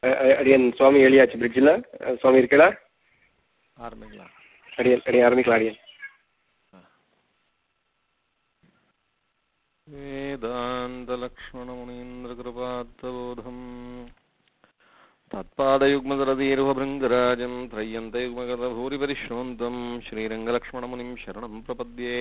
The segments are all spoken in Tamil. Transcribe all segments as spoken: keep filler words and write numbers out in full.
அடியன் சுவாமி ஏழியாச்சு பிரிட்ஜில் சுவாமி இருக்கலா ஆரம்பிக்கலாம். அடியன் அடியன் ஆரம்பிக்கலாம் அடியன். வேதாந்தலக்ஷ்மணமுனீந்திரகிருபாத்தபோதம் தத்பாதயுக்மதரதீர்வபிருங்கராஜம் த்ரய்யந்தயுக்மகரபூரிபரிஷ்ணவந்தம் ஸ்ரீரங்கலக்ஷ்மணமுனிம் சரணம் பிரபத்யே.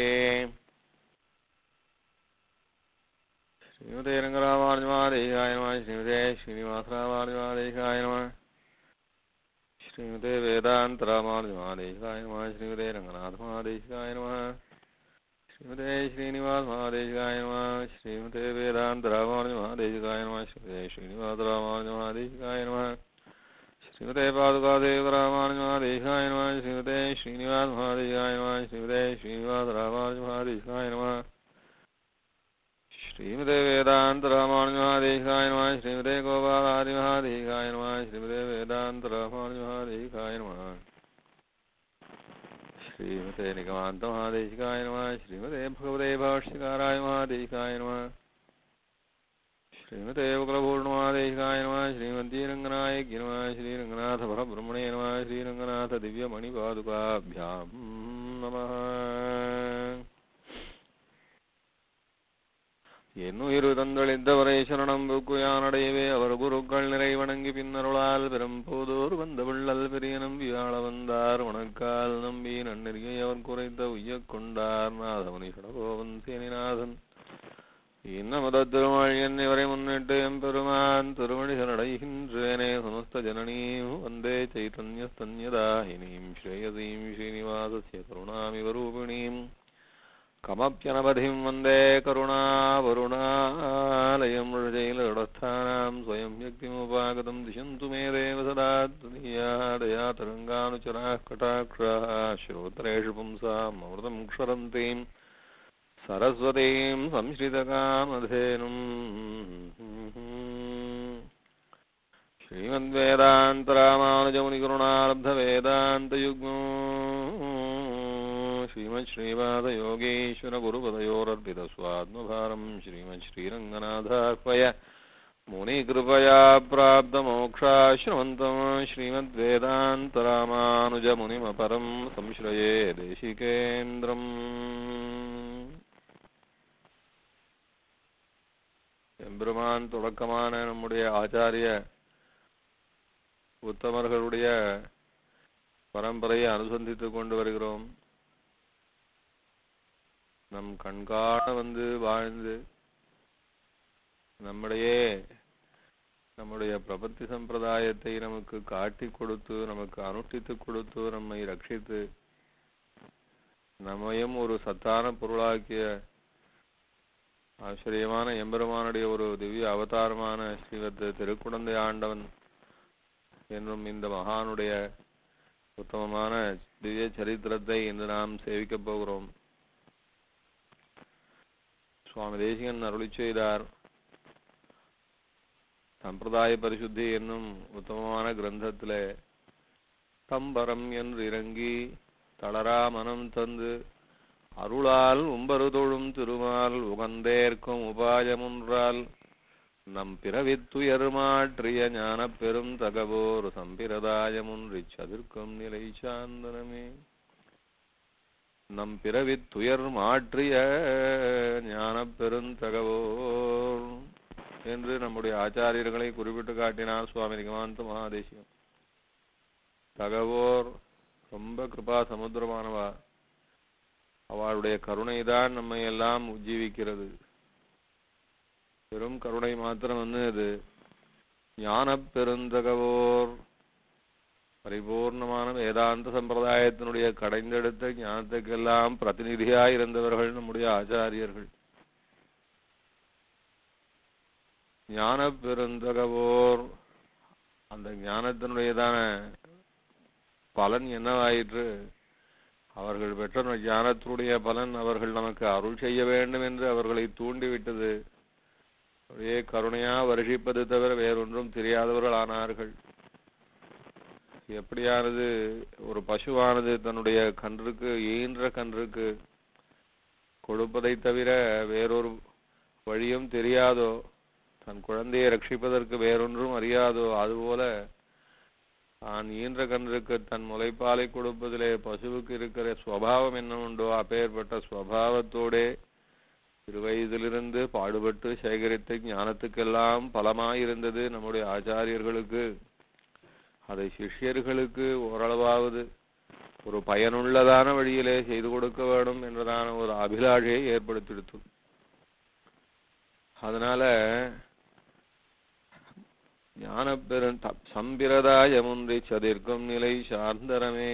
ஸ்ரீமதே ரங்கராமானுஜமாதேகாய நமः. ஸ்ரீமதே ஸ்ரீனிவாசராமானுஜமாதேகாய நமः. ஸ்ரீமதே வேதாந்தராமானுஜமாதேகாய நமः. ஸ்ரீமதே ரங்கநாதமாதேகாய நமः. ஸ்ரீமதே ஸ்ரீனிவாசமாதேகாய நமः. ஸ்ரீமதே வேதாந்தராமானுஜமாதேகாய நமः. ஸ்ரீமதே ஸ்ரீனிவாசராமானுஜமாதேகாய நமः. ஸ்ரீமதே பாதுகாதேவராமானுஜமாதேகாய நமः. ஸ்ரீமதே ஸ்ரீனிவாசமாதேகாய நமः. ஸ்ரீமதே ஸ்ரீனிவாசராமானுஜமாதேகாய நமः. ஸ்ரீமதே வேதாந்தராமானுஜமாதேகாய நமः. ஸ்ரீமதே கோபாலாதிமஹாதேகாய நமः. ஸ்ரீமதே வேதாந்தராமானுஜமாதேகாய நமः. ஸ்ரீமதே நிகமாந்தமஹாதேசிகாய நமः. ஸ்ரீமதே பகவதே பாஷ்யகாராய மஹாதேசிகாய நமः. ஸ்ரீமதே உக்ரபூர்ணமாதேசிகாய நமः. ஸ்ரீமந்தே ரங்கநாயகி நமः. ஸ்ரீரங்கநாத பரபிரம்மணே நமः. ஸ்ரீரங்கநாத திவ்யமணிபாதுகாபியாம் நமः. என்னுயிரு தந்தளித்தவரை சரணம் புக்குயானடையவே அவர் குருக்கள் நிறை வணங்கி பின்னருளால் பெரும்போதோர் வந்த விள்ளல் பெரிய நம்பி ஆள வந்தார் வணக்கால் நம்பி நன்னெறியை அவர் குறைத்த உய்யக் கொண்டார் நாதமணி சடகோவன் சேனிநாதன் இன்னமத திருமாள் என்னவரை முன்னிட்டு எம்பெருமான் திருமணி சரடைகின்றேனே சமஸ்த ஜனனீம் வந்தே சைதன்யஸ்தன்யதாயினீம் ஸ்ரேயசீம் ஸ்ரீனிவாசஸ்ய கருணாமிவரூபிணீம் கமப்யனபதிம் வந்தே கருணாவருணாலயம் ருஜைலடஸ்தானாம் ஸ்வயம் யக்திமுபாகதம் திசந்து மே தேவ சதா தயா தரங்கானுச்சராः கடாக்ஷாः ஸ்ரோத்ரேஷு பும்சாம் அமிர்தம் க்ஷரந்தீம் சரஸ்வதீம் சம்ஸ்ரிதகாமதேனும். ஸ்ரீமத்வேதாந்தராமானுஜமுனிகருணாலப்தவேதாந்தயுக்மோ ஸ்ரீமத் ஸ்ரீபாதயோகீஸ்வர குருபதயோரர்பிதஸ்வாத்மபாரம் ஸ்ரீமத் ஸ்ரீரங்கநாதார்ப்பய முனிகிருபயா பிராப்தமோக்ஷாஸ்ரவந்தம் ஸ்ரீமத்வேதாந்தராமானுஜமுனிமபரம் சம்ஸ்ரயே தேசிகேந்திரம். எம்பெருமான் தொடக்கமான நம்முடைய ஆச்சாரிய உத்தமர்களுடைய பரம்பரையை அனுசந்தித்துக் கொண்டு வருகிறோம். நம் கண்காண வந்து வாழ்ந்து நம்முடையே நம்முடைய பிரபத்தி சம்பிரதாயத்தை நமக்கு காட்டி கொடுத்து நமக்கு அனுஷ்டித்து கொடுத்து நம்மை ரட்சித்து நம்மையும் ஒரு சத்தான பொருளாக்கிய ஆச்சரியமான எம்பெருமானுடைய ஒரு திவ்ய அவதாரமான ஸ்ரீமத் திருக்குடந்தை ஆண்டவன் என்னும் இந்த மகானுடைய உத்தமமான திவ்ய சரித்திரத்தை இன்று நாம் சேவிக்கப் போகிறோம். சுவாமி தேசிகன் அருளி செய்தார். சம்பிரதாய பரிசுத்தி என்னும் உத்தமமான கிரந்தத்திலே தம்பரம் என்று இறங்கி தளரா மனம் தந்து அருளால் உம்பரு தொழும் திருமால் உகந்தேற்கும் உபாயமுன்றால் நம் பிறவித்துயர் மாற்றிய ஞான பெரும் தகவோர் சம்பிரதாயமுன்றி சதிர்க்கும் நிலை சாந்தனமே. நம் பிறவித்துயர் மாற்றிய ஞான பெருந்தகவோர் என்று நம்முடைய ஆச்சாரியர்களை குறிப்பிட்டு காட்டினார் சுவாமி நிகமாந்த மகாதேசிகம். தகவோர் ரொம்ப கிருபா சமுத்திரமானவா. அவளுடைய கருணைதான் நம்மை எல்லாம் உஜ்ஜீவிக்கிறது. பெரும் கருணை மாத்திரம் வந்து அது ஞான பெருந்தகவோர் பரிபூர்ணமான வேதாந்த சம்பிரதாயத்தினுடைய கடைந்தெடுத்த ஞானத்துக்கெல்லாம் பிரதிநிதியாயிருந்தவர்கள் நம்முடைய ஆச்சாரியர்கள். ஞான பெருந்தகவோர் அந்த ஞானத்தினுடையதான பலன் என்னவாயிற்று? அவர்கள் பெற்ற ஞானத்தினுடைய பலன் அவர்கள் நமக்கு அருள் செய்ய வேண்டும் என்று அவர்களை தூண்டிவிட்டது. ஒரே கருணையா வருஷிப்பது தவிர வேறொன்றும் தெரியாதவர்கள் ஆனார்கள். எப்படியானது ஒரு பசுவானது தன்னுடைய கன்றுக்கு ஈன்ற கன்றுக்கு கொடுப்பதை தவிர வேறொரு வழியும் தெரியாதோ தன் குழந்தையை ரட்சிப்பதற்கு வேறொன்றும் அறியாதோ அதுபோல தான் ஈன்ற கன்றுக்கு தன் முளைப்பாலை கொடுப்பதிலே பசுவுக்கு இருக்கிற ஸ்வபாவம் என்ன உண்டோ அப்பேற்பட்ட ஸ்வபாவத்தோடே திருவயதிலிருந்து பாடுபட்டு சேகரித்த ஞானத்துக்கெல்லாம் பலமாயிருந்தது நம்முடைய ஆச்சாரியர்களுக்கு. அதை சிஷ்யர்களுக்கு ஓரளவாவது ஒரு பயனுள்ளதான வழியிலே செய்து கொடுக்க வேண்டும் என்றதான ஒரு அபிலாஷையை ஏற்படுத்திடுத்து. அதனால ஞான பெரும் சம்பிரதாயமுன்றி சதிர்க்கும் நிலை சார்ந்தரமே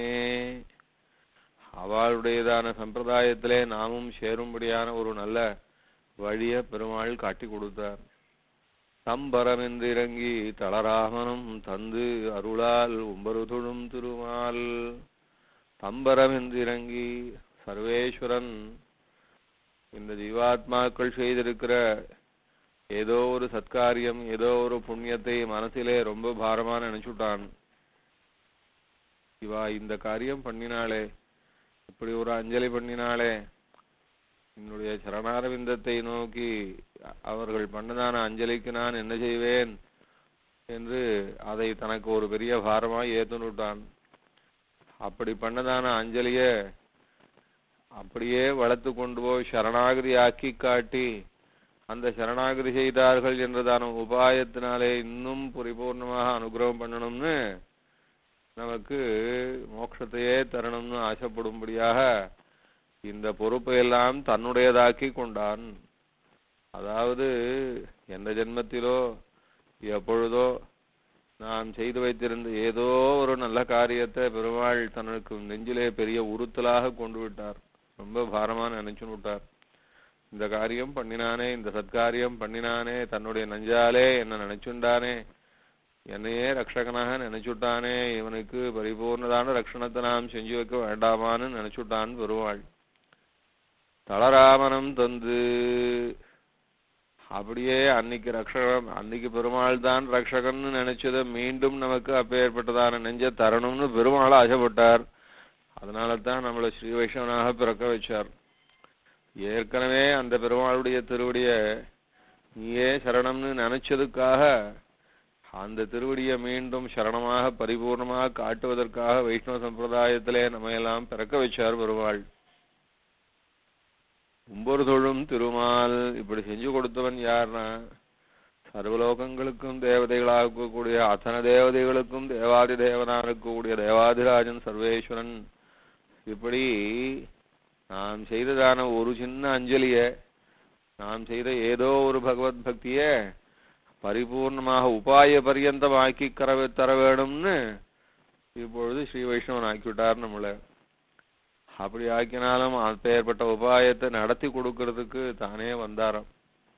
அவளுடையதான சம்பிரதாயத்திலே நாமும் சேரும்படியான ஒரு நல்ல வழிய பெருமாள் காட்டி கொடுத்தார். தம்பரமென்றிறங்கி தளராமனும் தந்து அருளால் உம்பருதுழும் திருமால். தம்பரமென்றிறங்கி சர்வேஸ்வரன் இந்த ஜீவாத்மாக்கள் செய்திருக்கிற ஏதோ ஒரு சத்காரியம் ஏதோ ஒரு புண்ணியத்தை மனசிலே ரொம்ப பாரமா நினைச்சுட்டான். இவா இந்த காரியம் பண்ணினாலே, இப்படி ஒரு அஞ்சலி பண்ணினாலே, என்னுடைய சரணாரவிந்தத்தை நோக்கி அவர்கள் பண்ணதான அஞ்சலிக்கு நான் என்ன செய்வேன் என்று அதை தனக்கு ஒரு பெரிய பாரமாய் ஏற்றுனுட்டான். அப்படி பண்ணதான அஞ்சலிய அப்படியே வளர்த்து கொண்டு போய் சரணாகதி ஆக்கி காட்டி அந்த சரணாகதி செய்தார்கள் என்றதான உபாயத்தினாலே இன்னும் பரிபூர்ணமாக அனுகிரகம் பண்ணணும்னு நமக்கு மோட்சத்தையே தரணும்னு ஆசைப்படும்படியாக இந்த பொறுப்பை எல்லாம் தன்னுடையதாக்கி கொண்டான். அதாவது எந்த ஜென்மத்திலோ எப்பொழுதோ நான் செய்து வைத்திருந்த ஏதோ ஒரு நல்ல காரியத்தை பெருமாள் தனக்கு நெஞ்சிலே பெரிய உறுத்தலாக கொண்டு விட்டார். ரொம்ப பாரமா நினைச்சு விட்டார். இந்த காரியம் பண்ணினானே, இந்த சத்காரியம் பண்ணினானே, தன்னுடைய நஞ்சாலே என்ன நினைச்சுண்டானே, என்னையே ரக்ஷகனாக நினைச்சுட்டானே, இவனுக்கு பரிபூர்ணதான ரட்சணத்தை நாம் செஞ்சு வைக்க வேண்டாமான்னு நினைச்சுட்டான் பெருமாள். தளராமனம் தந்து அப்படியே அன்னைக்கு ரக்ஷகன் அன்னைக்கு பெருமாள் தான் ரக்ஷகன்னு நினைச்சதை மீண்டும் நமக்கு அப்பேற்பட்டதான நெஞ்ச தரணும்னு பெருமாள் ஆசைப்பட்டார். அதனால தான் நம்மளை ஸ்ரீ வைஷ்ணவனாக பிறக்க வச்சார். ஏற்கனவே அந்த பெருமாளுடைய திருவடிய நீயே சரணம்னு நினைச்சதுக்காக அந்த திருவடியை மீண்டும் சரணமாக பரிபூர்ணமாக காட்டுவதற்காக வைஷ்ணவ சம்பிரதாயத்திலே நம்ம எல்லாம் பிறக்க வச்சார் பெருமாள். உம்பொரு தொழும் திருமால் இப்படி செஞ்சு கொடுத்தவன் யார்னா சர்வலோகங்களுக்கும் தேவதைகளாக கூடிய அத்தனை தேவதைகளுக்கும் தேவாதி தேவனாக இருக்கக்கூடிய தேவாதிராஜன் சர்வேஸ்வரன். இப்படி நாம் செய்ததான ஒரு சின்ன அஞ்சலிய, நாம் செய்த ஏதோ ஒரு பகவத் பக்திய பரிபூர்ணமாக உபாய பரியந்தமாக்கி கரவை தர வேணும்னு இப்பொழுது ஸ்ரீ வைஷ்ணவன் ஆக்கிவிட்டார் நம்மளை. அப்படி ஆக்கினாலும் அப்பேற்பட்ட உபாயத்தை நடத்தி கொடுக்கறதுக்கு தானே வந்தாராம்.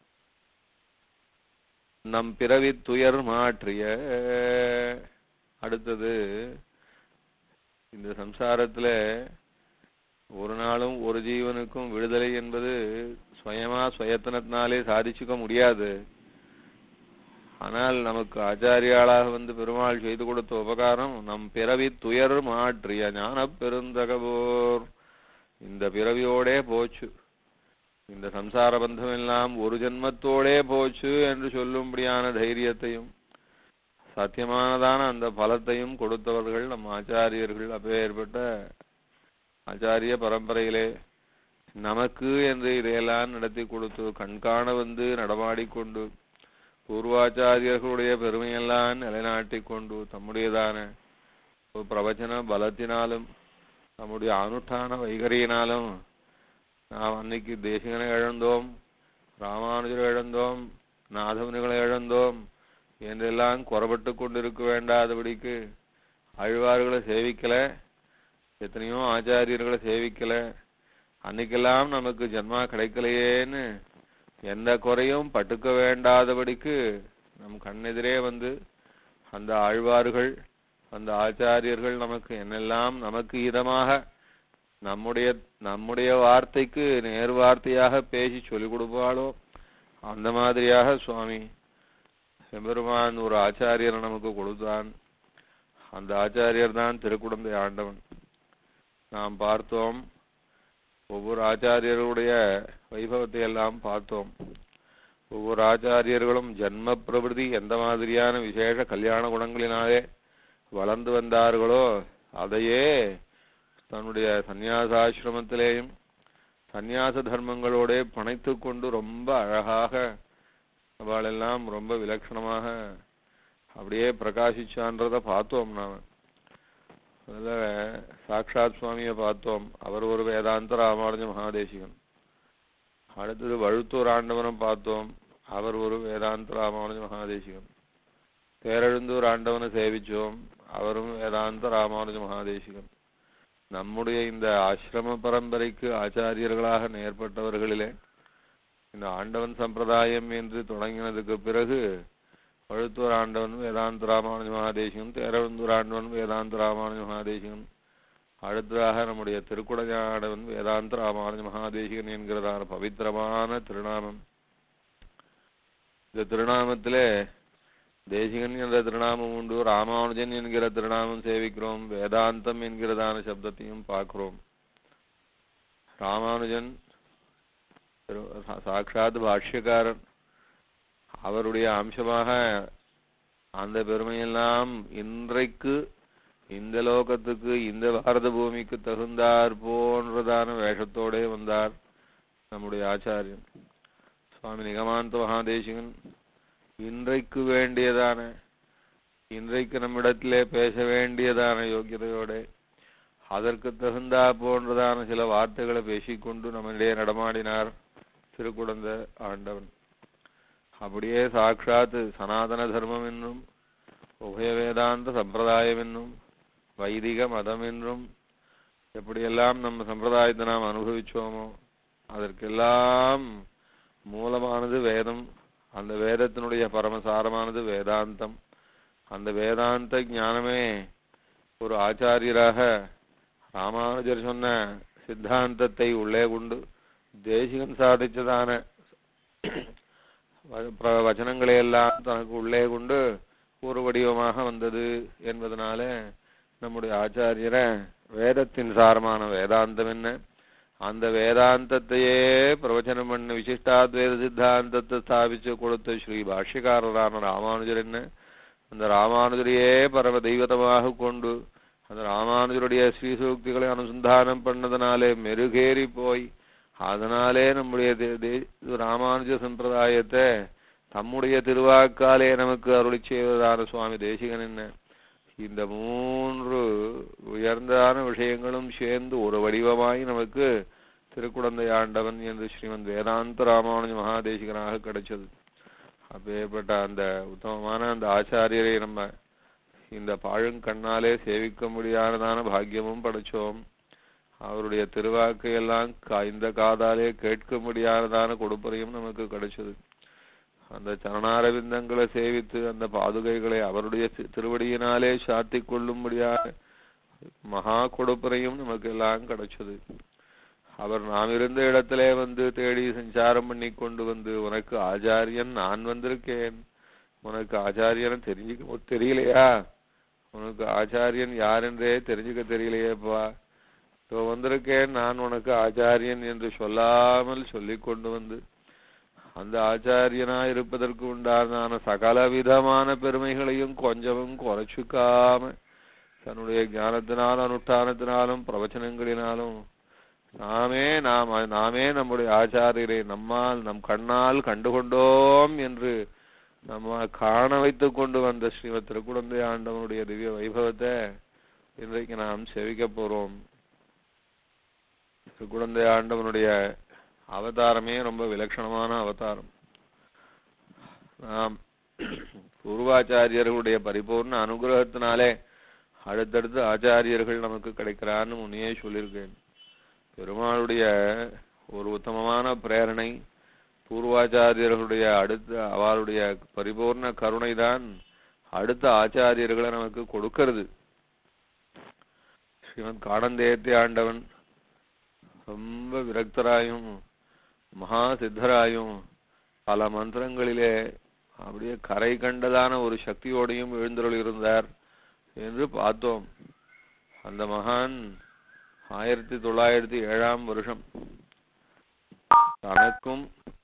நம் பிறவி துயர் மாற்றிய. அடுத்தது இந்த சம்சாரத்துல ஒரு நாளும் ஒரு ஜீவனுக்கும் விடுதலை என்பது சுயமா சுயத்தனத்தினாலே சாதிச்சுக்க முடியாது. ஆனால் நமக்கு ஆச்சாரியாளாக வந்து பெருமாள் செய்து கொடுத்த உபகாரம் நம் பிறவி துயர் மாற்றிய ஞான பெருந்தகவோர். இந்த பிறவியோடே போச்சு, இந்த சம்சார பந்தம் எல்லாம் ஒரு ஜென்மத்தோடே போச்சு என்று சொல்லும்படியான தைரியத்தையும் சத்தியமானதான அந்த பலத்தையும் கொடுத்தவர்கள் நம் ஆச்சாரியர்கள். அப்பேற்பட்ட ஆச்சாரிய பரம்பரையிலே நமக்கு என்று இதையெல்லாம் நடத்தி கொடுத்து கண்காண வந்து நடமாடிக்கொண்டு பூர்வாச்சாரியர்களுடைய பெருமையெல்லாம் நிலைநாட்டி கொண்டு தம்முடையதான பிரவச்சன பலத்தினாலும் நம்முடைய அனுஷ்டான வைகரியினாலும் நாம் அன்னைக்கு தேசிகனை இழந்தோம், ராமானுஜரை இழந்தோம், நாதமுனிகளை இழந்தோம் என்றெல்லாம் குறப்பட்டு கொண்டிருக்க வேண்டாதபடிக்கு ஆழ்வார்களை சேவிக்கல, எத்தனையோ ஆச்சாரியர்களை சேவிக்கல, அன்னைக்கெல்லாம் நமக்கு ஜன்மா கிடைக்கலையேன்னு எந்த குறையும் பட்டுக்க வேண்டாதபடிக்கு நம் கண்ணெதிரே வந்து அந்த ஆழ்வார்கள் அந்த ஆச்சாரியர்கள் நமக்கு என்னெல்லாம் நமக்கு இதமாக நம்முடைய நம்முடைய வார்த்தைக்கு நேர் வார்த்தையாக பேசி சொல்லிக் கொடுப்பாளோ அந்த மாதிரியாக சுவாமி எம்பெருமான் ஒரு ஆச்சாரியரை நமக்கு கொடுத்தான். அந்த ஆச்சாரியர் தான் திருக்குடந்தை ஆண்டவன். நாம் பார்த்தோம், ஒவ்வொரு ஆச்சாரியர்களுடைய வைபவத்தை எல்லாம் பார்த்தோம். ஒவ்வொரு ஆச்சாரியர்களும் ஜன்ம பிரபிருதி எந்த மாதிரியான விசேஷ கல்யாண குணங்களினாலே வளர்ந்து வந்தார்களோ அதையே தன்னுடைய சந்நியாசாசிரமத்திலேயும் சந்நியாச தர்மங்களோட பணைத்து கொண்டு ரொம்ப அழகாக அவளெல்லாம் ரொம்ப விலட்சணமாக அப்படியே பிரகாசிச்சான்றதை பார்த்தோம். நாம அதில் சாட்சாத் சுவாமியை பார்த்தோம். அவர் ஒரு வேதாந்த ராமானுஜ மகாதேசிகன். அடுத்தது வழுத்தூர் ஆண்டவனம் பார்த்தோம். அவர் ஒரு வேதாந்த ராமானுஜ மகாதேசிகன். பேரெழுந்தூர் ஆண்டவனை சேவிச்சோம். அவரும் வேதாந்த ராமானுஜ மகாதேசிகன். நம்முடைய இந்த ஆசிரம பரம்பரைக்கு ஆச்சாரியர்களாக நேர்பட்டவர்களிலே இந்த ஆண்டவன் சம்பிரதாயம் என்று தொடங்கினதுக்கு பிறகு வழுத்தூர் ஆண்டவன் வேதாந்த ராமானுஜ மகாதேசிகன், தேரெழுந்தூர் ஆண்டவன் வேதாந்த ராமானுஜ மகாதேசிகன், அடுத்ததாக நம்முடைய திருக்குடஞானவன் வேதாந்த ராமானுஜ மகாதேசிகன் என்கிறதான பவித்திரமான திருநாமம். இந்த திருநாமத்திலே தேசிகன் என்ற திருநாமம் உண்டு, ராமானுஜன் என்கிற திருநாமம் சேவிக்கிறோம், வேதாந்தம் என்கிறதான சப்தத்தையும் பார்க்கிறோம். ராமானுஜன் சாட்சாத் பாஷ்யக்காரன். அவருடைய அம்சமாக அந்த பெருமையெல்லாம் இன்றைக்கு இந்த லோகத்துக்கு இந்த பாரத பூமிக்கு தகுந்தார் போன்றதான வேஷத்தோடே வந்தார் நம்முடைய ஆச்சாரியன் சுவாமி நிகமாந்த மகாதேசிகன். இன்றைக்கு வேண்டியதான இன்றைக்கு நம்மிடத்திலே பேச வேண்டியதான யோக்கியதையோட அதற்கு தகுந்தா போன்றதான சில வார்த்தைகளை பேசிக்கொண்டு நம்மிடையே நடமாடினார் திருக்குடந்த ஆண்டவன். அப்படியே சாட்சாத் சனாதன தர்மம் என்னும் உபய வேதாந்த சம்பிரதாயம் என்னும் வைதிக மதம் என்றும் எப்படியெல்லாம் நம்ம சம்பிரதாயத்தை நாம் அனுபவிச்சோமோ அதற்கெல்லாம் மூலமானது வேதம். அந்த வேதத்தினுடைய பரமசாரமானது வேதாந்தம். அந்த வேதாந்த ஞானமே ஒரு ஆச்சாரியராக ராமானுஜர் சொன்ன சித்தாந்தத்தை உள்ளே கொண்டு தேசிகன் சாதிச்சதான வச்சனங்களையெல்லாம் தனக்கு உள்ளே கொண்டு ஒரு வடிவமாக வந்தது என்பதனால நம்முடைய ஆச்சாரியரை வேதத்தின் சாரமான வேதாந்தம் என்ன, அந்த வேதாந்தத்தையே பிரவச்சனம் பண்ண விசிஷ்டாத்வைத சித்தாந்தத்தை ஸ்தாபிச்சு கொடுத்த ஸ்ரீ பாஷ்யக்காரரான ராமானுஜர் என்ன, அந்த ராமானுஜரையே பரம தெய்வதமாக கொண்டு அந்த ராமானுஜருடைய ஸ்ரீசூக்திகளை அனுசந்தானம் பண்ணதுனாலே மெருகேறி போய் அதனாலே நம்முடைய ராமானுஜ சம்பிரதாயத்தை தம்முடைய திருவாக்காலே நமக்கு அருளி செய்வதான சுவாமி தேசிகன் என்ன, இந்த மூன்று உயர்ந்தான விஷயங்களும் சேர்ந்து ஒரு வடிவமாய் நமக்கு திருக்குடந்தை ஆண்டவன் என்று ஸ்ரீமத் வேதாந்த ராமானுஜ மகாதேசிகனாக கிடைச்சது. அப்பேற்பட்ட அந்த உத்தமமான அந்த ஆச்சாரியரை நம்ம இந்த பாழுங்கண்ணாலே சேவிக்க முடியாததான பாக்கியமும் படைச்சோம். அவருடைய திருவாக்கையெல்லாம் இந்த காதாலே கேட்க முடியாததான கொடுப்பறையும் நமக்கு கிடைச்சது. அந்த சரணாரவிந்தங்களை சேவித்து அந்த பாதுகைகளை அவருடைய திருவடியினாலே சாத்தி கொள்ளும்படியாக மகா கொடுப்பறையும் நமக்கு எல்லாம் கிடைச்சது. அவர் நாம் இருந்த இடத்திலே வந்து தேடி சஞ்சாரம் பண்ணி கொண்டு வந்து உனக்கு ஆச்சாரியன் நான் வந்திருக்கேன், உனக்கு ஆச்சாரியன் தெரிஞ்சுக்க தெரியலையா, உனக்கு ஆச்சாரியன் யாரென்றே தெரிஞ்சுக்க தெரியலையேப்பா, இப்போ வந்திருக்கேன் நான் உனக்கு ஆச்சாரியன் என்று சொல்லாமல் சொல்லி கொண்டு வந்து அந்த ஆச்சாரியனா இருப்பதற்கு உண்டான சகல விதமான பெருமைகளையும் கொஞ்சமும் குறைச்சுக்காம தன்னுடைய ஞானத்தினாலும் அனுஷ்டானத்தினாலும் பிரவச்சனங்களினாலும் நாமே நாம் நாமே நம்முடைய ஆச்சாரியரை நம்மால் நம் கண்ணால் கண்டுகொண்டோம் என்று நம்ம காண வைத்து கொண்டு வந்த ஸ்ரீமத் திருக்குடந்தை ஆண்டவனுடைய திவ்ய வைபவத்தை இன்றைக்கு நாம் சேவிக்க போறோம். திருக்குடந்தை ஆண்டவனுடைய அவதாரமே ரொம்ப விலட்சணமான அவதாரம். நாம் பூர்வாச்சாரியர்களுடைய பரிபூர்ண அனுகிரகத்தினாலே அடுத்தடுத்து ஆச்சாரியர்கள் நமக்கு கிடைக்கிறான்னு முன்னையே சொல்லியிருக்கேன். பெருமாளுடைய ஒரு உத்தமமான பிரேரணை பூர்வாச்சாரியர்களுடைய அடுத்த அவளுடைய பரிபூர்ண கருணை தான் அடுத்த ஆச்சாரியர்களை நமக்கு கொடுக்கிறது. ஸ்ரீமத் காணந்தேயத்தை ஆண்டவன் ரொம்ப விரக்தராயும் மகா சித்தராயும் பல மந்திரங்களிலே அப்படியே கரை கண்டதான ஒரு சக்தியோடையும் எழுந்தருள் இருந்தார் என்று பார்த்தோம். அந்த மகான் ஆயிரத்தி தொள்ளாயிரத்தி ஏழாம் வருஷம் தனக்கும்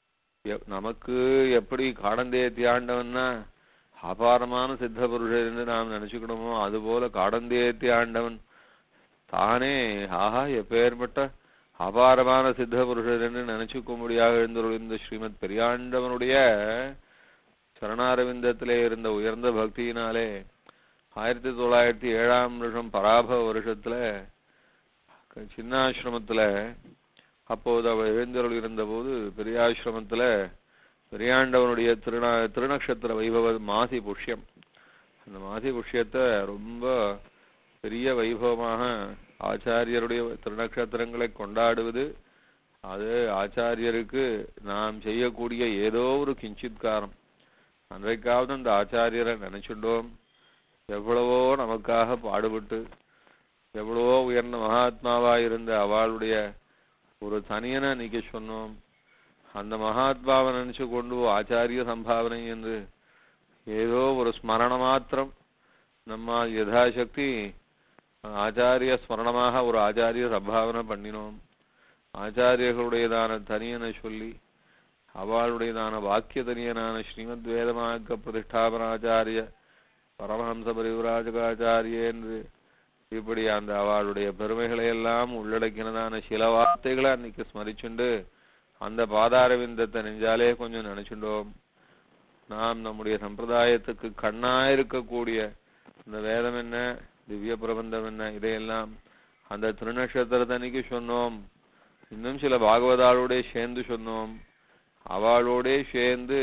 நமக்கு எப்படி காடந்தேத்தி ஆண்டவன்னா அபாரமான சித்த புருஷர் என்று நாம் நினைச்சுக்கணுமோ அதுபோல காடந்தேத்தி ஆண்டவன் தானே ஆஹா எப்பேற்பட்ட அபாரமான சித்த புருஷர் என்று நினைச்சுக்கும்படியாக எழுந்துள்ள இந்த ஸ்ரீமத் பெரியாண்டவனுடைய சரணாரவிந்தத்திலே இருந்த உயர்ந்த பக்தியினாலே ஆயிரத்தி தொள்ளாயிரத்தி ஏழாம் வருஷம் பராப வருஷத்துல சின்னாசிரமத்துல அப்போது அவர் எழுந்தருள் இருந்த போது பெரியாசிரமத்துல பெரியாண்டவனுடைய திருநா திருநக்ஷத்திர வைபவ மாசி புஷ்யம், அந்த மாசி புஷ்யத்தை ரொம்ப பெரிய வைபவமாக ஆச்சாரியருடைய திருநக்ஷத்திரங்களை கொண்டாடுவது, அது ஆச்சாரியருக்கு நாம் செய்யக்கூடிய ஏதோ ஒரு கிஞ்சித்காரம். அன்றைக்காவது அந்த ஆச்சாரியரை நினைச்சுட்டோம், எவ்வளவோ நமக்காக பாடுபட்டு எவ்வளவோ உயர்ந்த மகாத்மாவாயிருந்த அவளுடைய ஒரு தனியனை நீக்க சொன்னோம். அந்த மகாத்மாவை நினைச்சு கொண்டு ஆச்சாரிய சம்பாவனை என்று ஏதோ ஒரு ஸ்மரண மாத்திரம் நம்ம யதாசக்தி ஆச்சாரிய ஸ்மரணமாக ஒரு ஆச்சாரிய சம்பாவனை பண்ணினோம். ஆச்சாரியர்களுடையதான தனியனை சொல்லி அவளுடையதான வாக்கிய தனியனான ஸ்ரீமத் வேதமாக்க பிரதிஷ்டாபனாச்சாரிய பரமஹம்ச பரிவிராஜகாச்சாரிய என்று இப்படி அந்த அவளுடைய பெருமைகளை எல்லாம் உள்ளடக்கினதான சில வார்த்தைகளை அன்னைக்கு ஸ்மரிச்சுண்டு அந்த பாதாரவிந்தத்தை நெஞ்சாலே கொஞ்சம் நினைச்சுட்டோம். நாம் நம்முடைய சம்பிரதாயத்துக்கு கண்ணாயிருக்கக்கூடிய இந்த வேதம் என்ன, திவ்ய பிரபந்தம் என்ன, இதையெல்லாம் அந்த திருநக்ஷத்திரத்தன்னைக்கு சொன்னோம். இன்னும் சில பாகவதாளோட சேர்ந்து சொன்னோம். அவளோட சேர்ந்து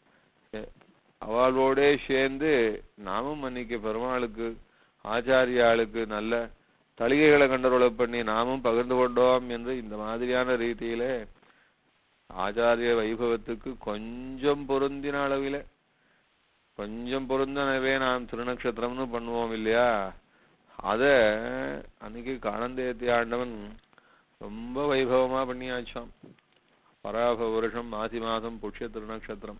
அவளோட சேர்ந்து நாமும் அன்னைக்கு பெருமாளுக்கு ஆச்சாரியாளுக்கு நல்ல தளிகைகளை கண்டருளை பண்ணி நாமும் பகிர்ந்து கொண்டோம் என்று இந்த மாதிரியான ரீதியிலே ஆச்சாரிய வைபவத்துக்கு கொஞ்சம் பொருந்தின அளவில் கொஞ்சம் பொருந்தனவே நாம் திருநக்ஷத்திரம்னு பண்ணுவோம் இல்லையா, அத அன்னைக்கு காணந்தேத்தி ஆண்டவன் ரொம்ப வைபவமா பண்ணியாச்சாம். பராப வருஷம் மாசி மாதம் புஷ்ய திருநக்ஷத்திரம்,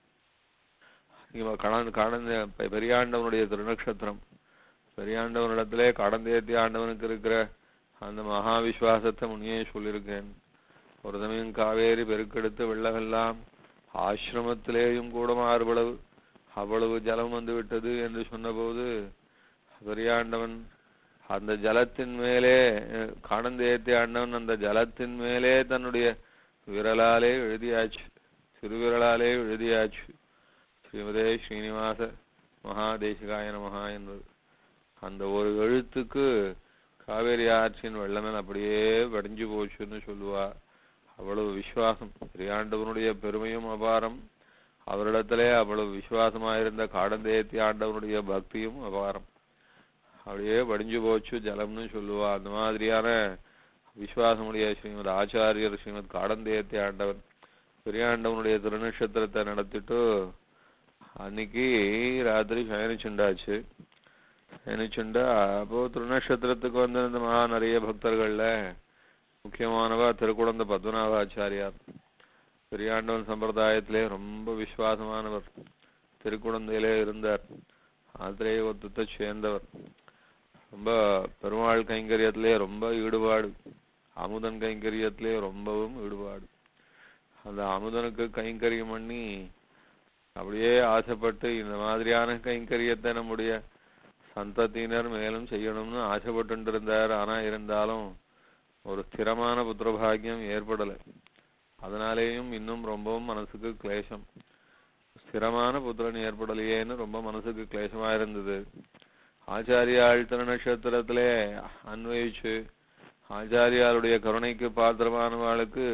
காணந்த பெரியாண்டவனுடைய திருநக்ஷத்திரம். பெரியாண்டவனிடத்திலே கடந்தேத்தி ஆண்டவனுக்கு இருக்கிற அந்த மகா விஸ்வாசத்தை முன்னே சொல்லியிருக்கேன். ஒரு சமயம் காவேரி பெருக்கெடுத்து வெள்ளமெல்லாம் ஆசிரமத்திலேயும் கூட மாறுபளவு அவ்வளவு ஜலம் வந்து விட்டது என்று சொன்னபோது பெரியாண்டவன் அந்த ஜலத்தின் மேலே காணந்தேத்தி ஆண்டவன் அந்த ஜலத்தின் மேலே தன்னுடைய விரலாலே எழுதியாச்சு, சிறுவிரலாலே எழுதியாச்சு ஸ்ரீமதே ஸ்ரீனிவாச மகாதேசிகாய நமஹா என்பது. அந்த ஒரு எழுத்துக்கு காவேரி ஆற்றின் வெள்ளமேல் அப்படியே வடிஞ்சு போச்சுன்னு சொல்லுவா. அவ்வளவு விசுவாசம், பெரியாண்டவனுடைய பெருமையும் அபாரம், அவரிடத்திலே அவ்வளவு விசுவாசமாயிருந்த காடந்தேத்தி ஆண்டவனுடைய பக்தியும் அபாரம். அப்படியே வடிஞ்சு போச்சு ஜலம்னு சொல்லுவா. அந்த மாதிரியான விசுவாசமுடைய ஸ்ரீமத் ஆச்சாரியர் ஸ்ரீமத் காடந்தேத்தி ஆண்டவன் பெரியாண்டவனுடைய திருநக்ஷத்திரத்தை நடத்திட்டு அன்னைக்கு ராத்திரி சயனிச்சுண்டாச்சு. சயனிச்சுண்டா அப்போ திருநக்ஷத்திரத்துக்கு வந்து இந்த மகா நிறைய பக்தர்கள்ல முக்கியமானவா திருக்குடந்த பத்மநாபாச்சாரியார். பெரியாண்டவன் சம்பிரதாயத்திலே ரொம்ப விசுவாசமானவர். திருக்குடந்தையிலே இருந்தார். ஆத்திரேய ஒத்தத்தை சேர்ந்தவர். ரொம்ப பெருமாள் கைங்கரியத்திலே ரொம்ப ஈடுபாடு, அமுதன் கைங்கரியத்திலே ரொம்பவும் ஈடுபாடு. அந்த அமுதனுக்கு கைங்கரியம் பண்ணி அப்படியே ஆசைப்பட்டு இந்த மாதிரியான கைங்கரியத்தை நம்முடைய சந்ததியினர் மேலும் செய்யணும்னு ஆசைப்பட்டு இருந்தார். ஆனா இருந்தாலும் ஒரு ஸ்திரமான புத்திரபாகியம் ஏற்படலை. அதனாலேயும் இன்னும் ரொம்பவும் மனசுக்கு கிளேசம். ஸ்திரமான புத்திரன் ஏற்படலையேன்னு ரொம்ப மனசுக்கு கிளேசமா இருந்தது. ஆச்சாரியாள் திருநக்ஷத்திரத்திலே அன்வயிச்சு ஆச்சாரியாளுடைய கருணைக்கு பாத்திரமானவாளுக்கு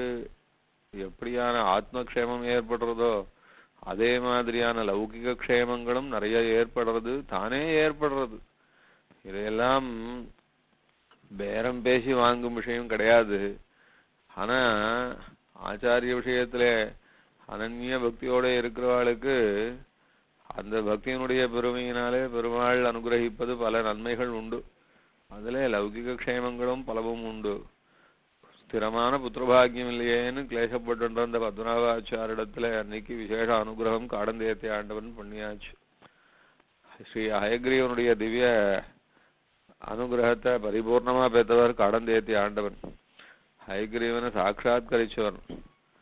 எப்படியான ஆத்மக்ஷேமம் ஏற்படுறதோ அதே மாதிரியான லௌகிக க்ஷேமங்களும் நிறைய ஏற்படுறது, தானே ஏற்படுறது. இதையெல்லாம் பேரம் பேசி வாங்கும் விஷயம் கிடையாது. ஆனா ஆச்சாரிய விஷயத்துல அனன்ய பக்தியோட இருக்கிறவாளுக்கு அந்த பக்தியினுடைய பெருமையினாலே பெருமாள் அனுகிரகிப்பது பல நன்மைகள் உண்டு. அதுல லௌகிக க்ஷேமங்களும் பலவும் உண்டு. ஸ்திரமான புத்திரபாகியம் இல்லையேன்னு கிளேசப்பட்டு அந்த பத்மநாபாச்சாரிடத்துல அன்னைக்கு விசேஷ அனுகிரகம் காடந்தேத்தி ஆண்டவன் பண்ணியாச்சு. ஸ்ரீ ஹயக்ரீவனுடைய திவ்ய அனுகிரகத்தை பரிபூர்ணமா பெற்றவர் காடந்தேத்தி ஆண்டவன். ஹயக்ரீவனை சாட்சாத்கரிச்சவர்.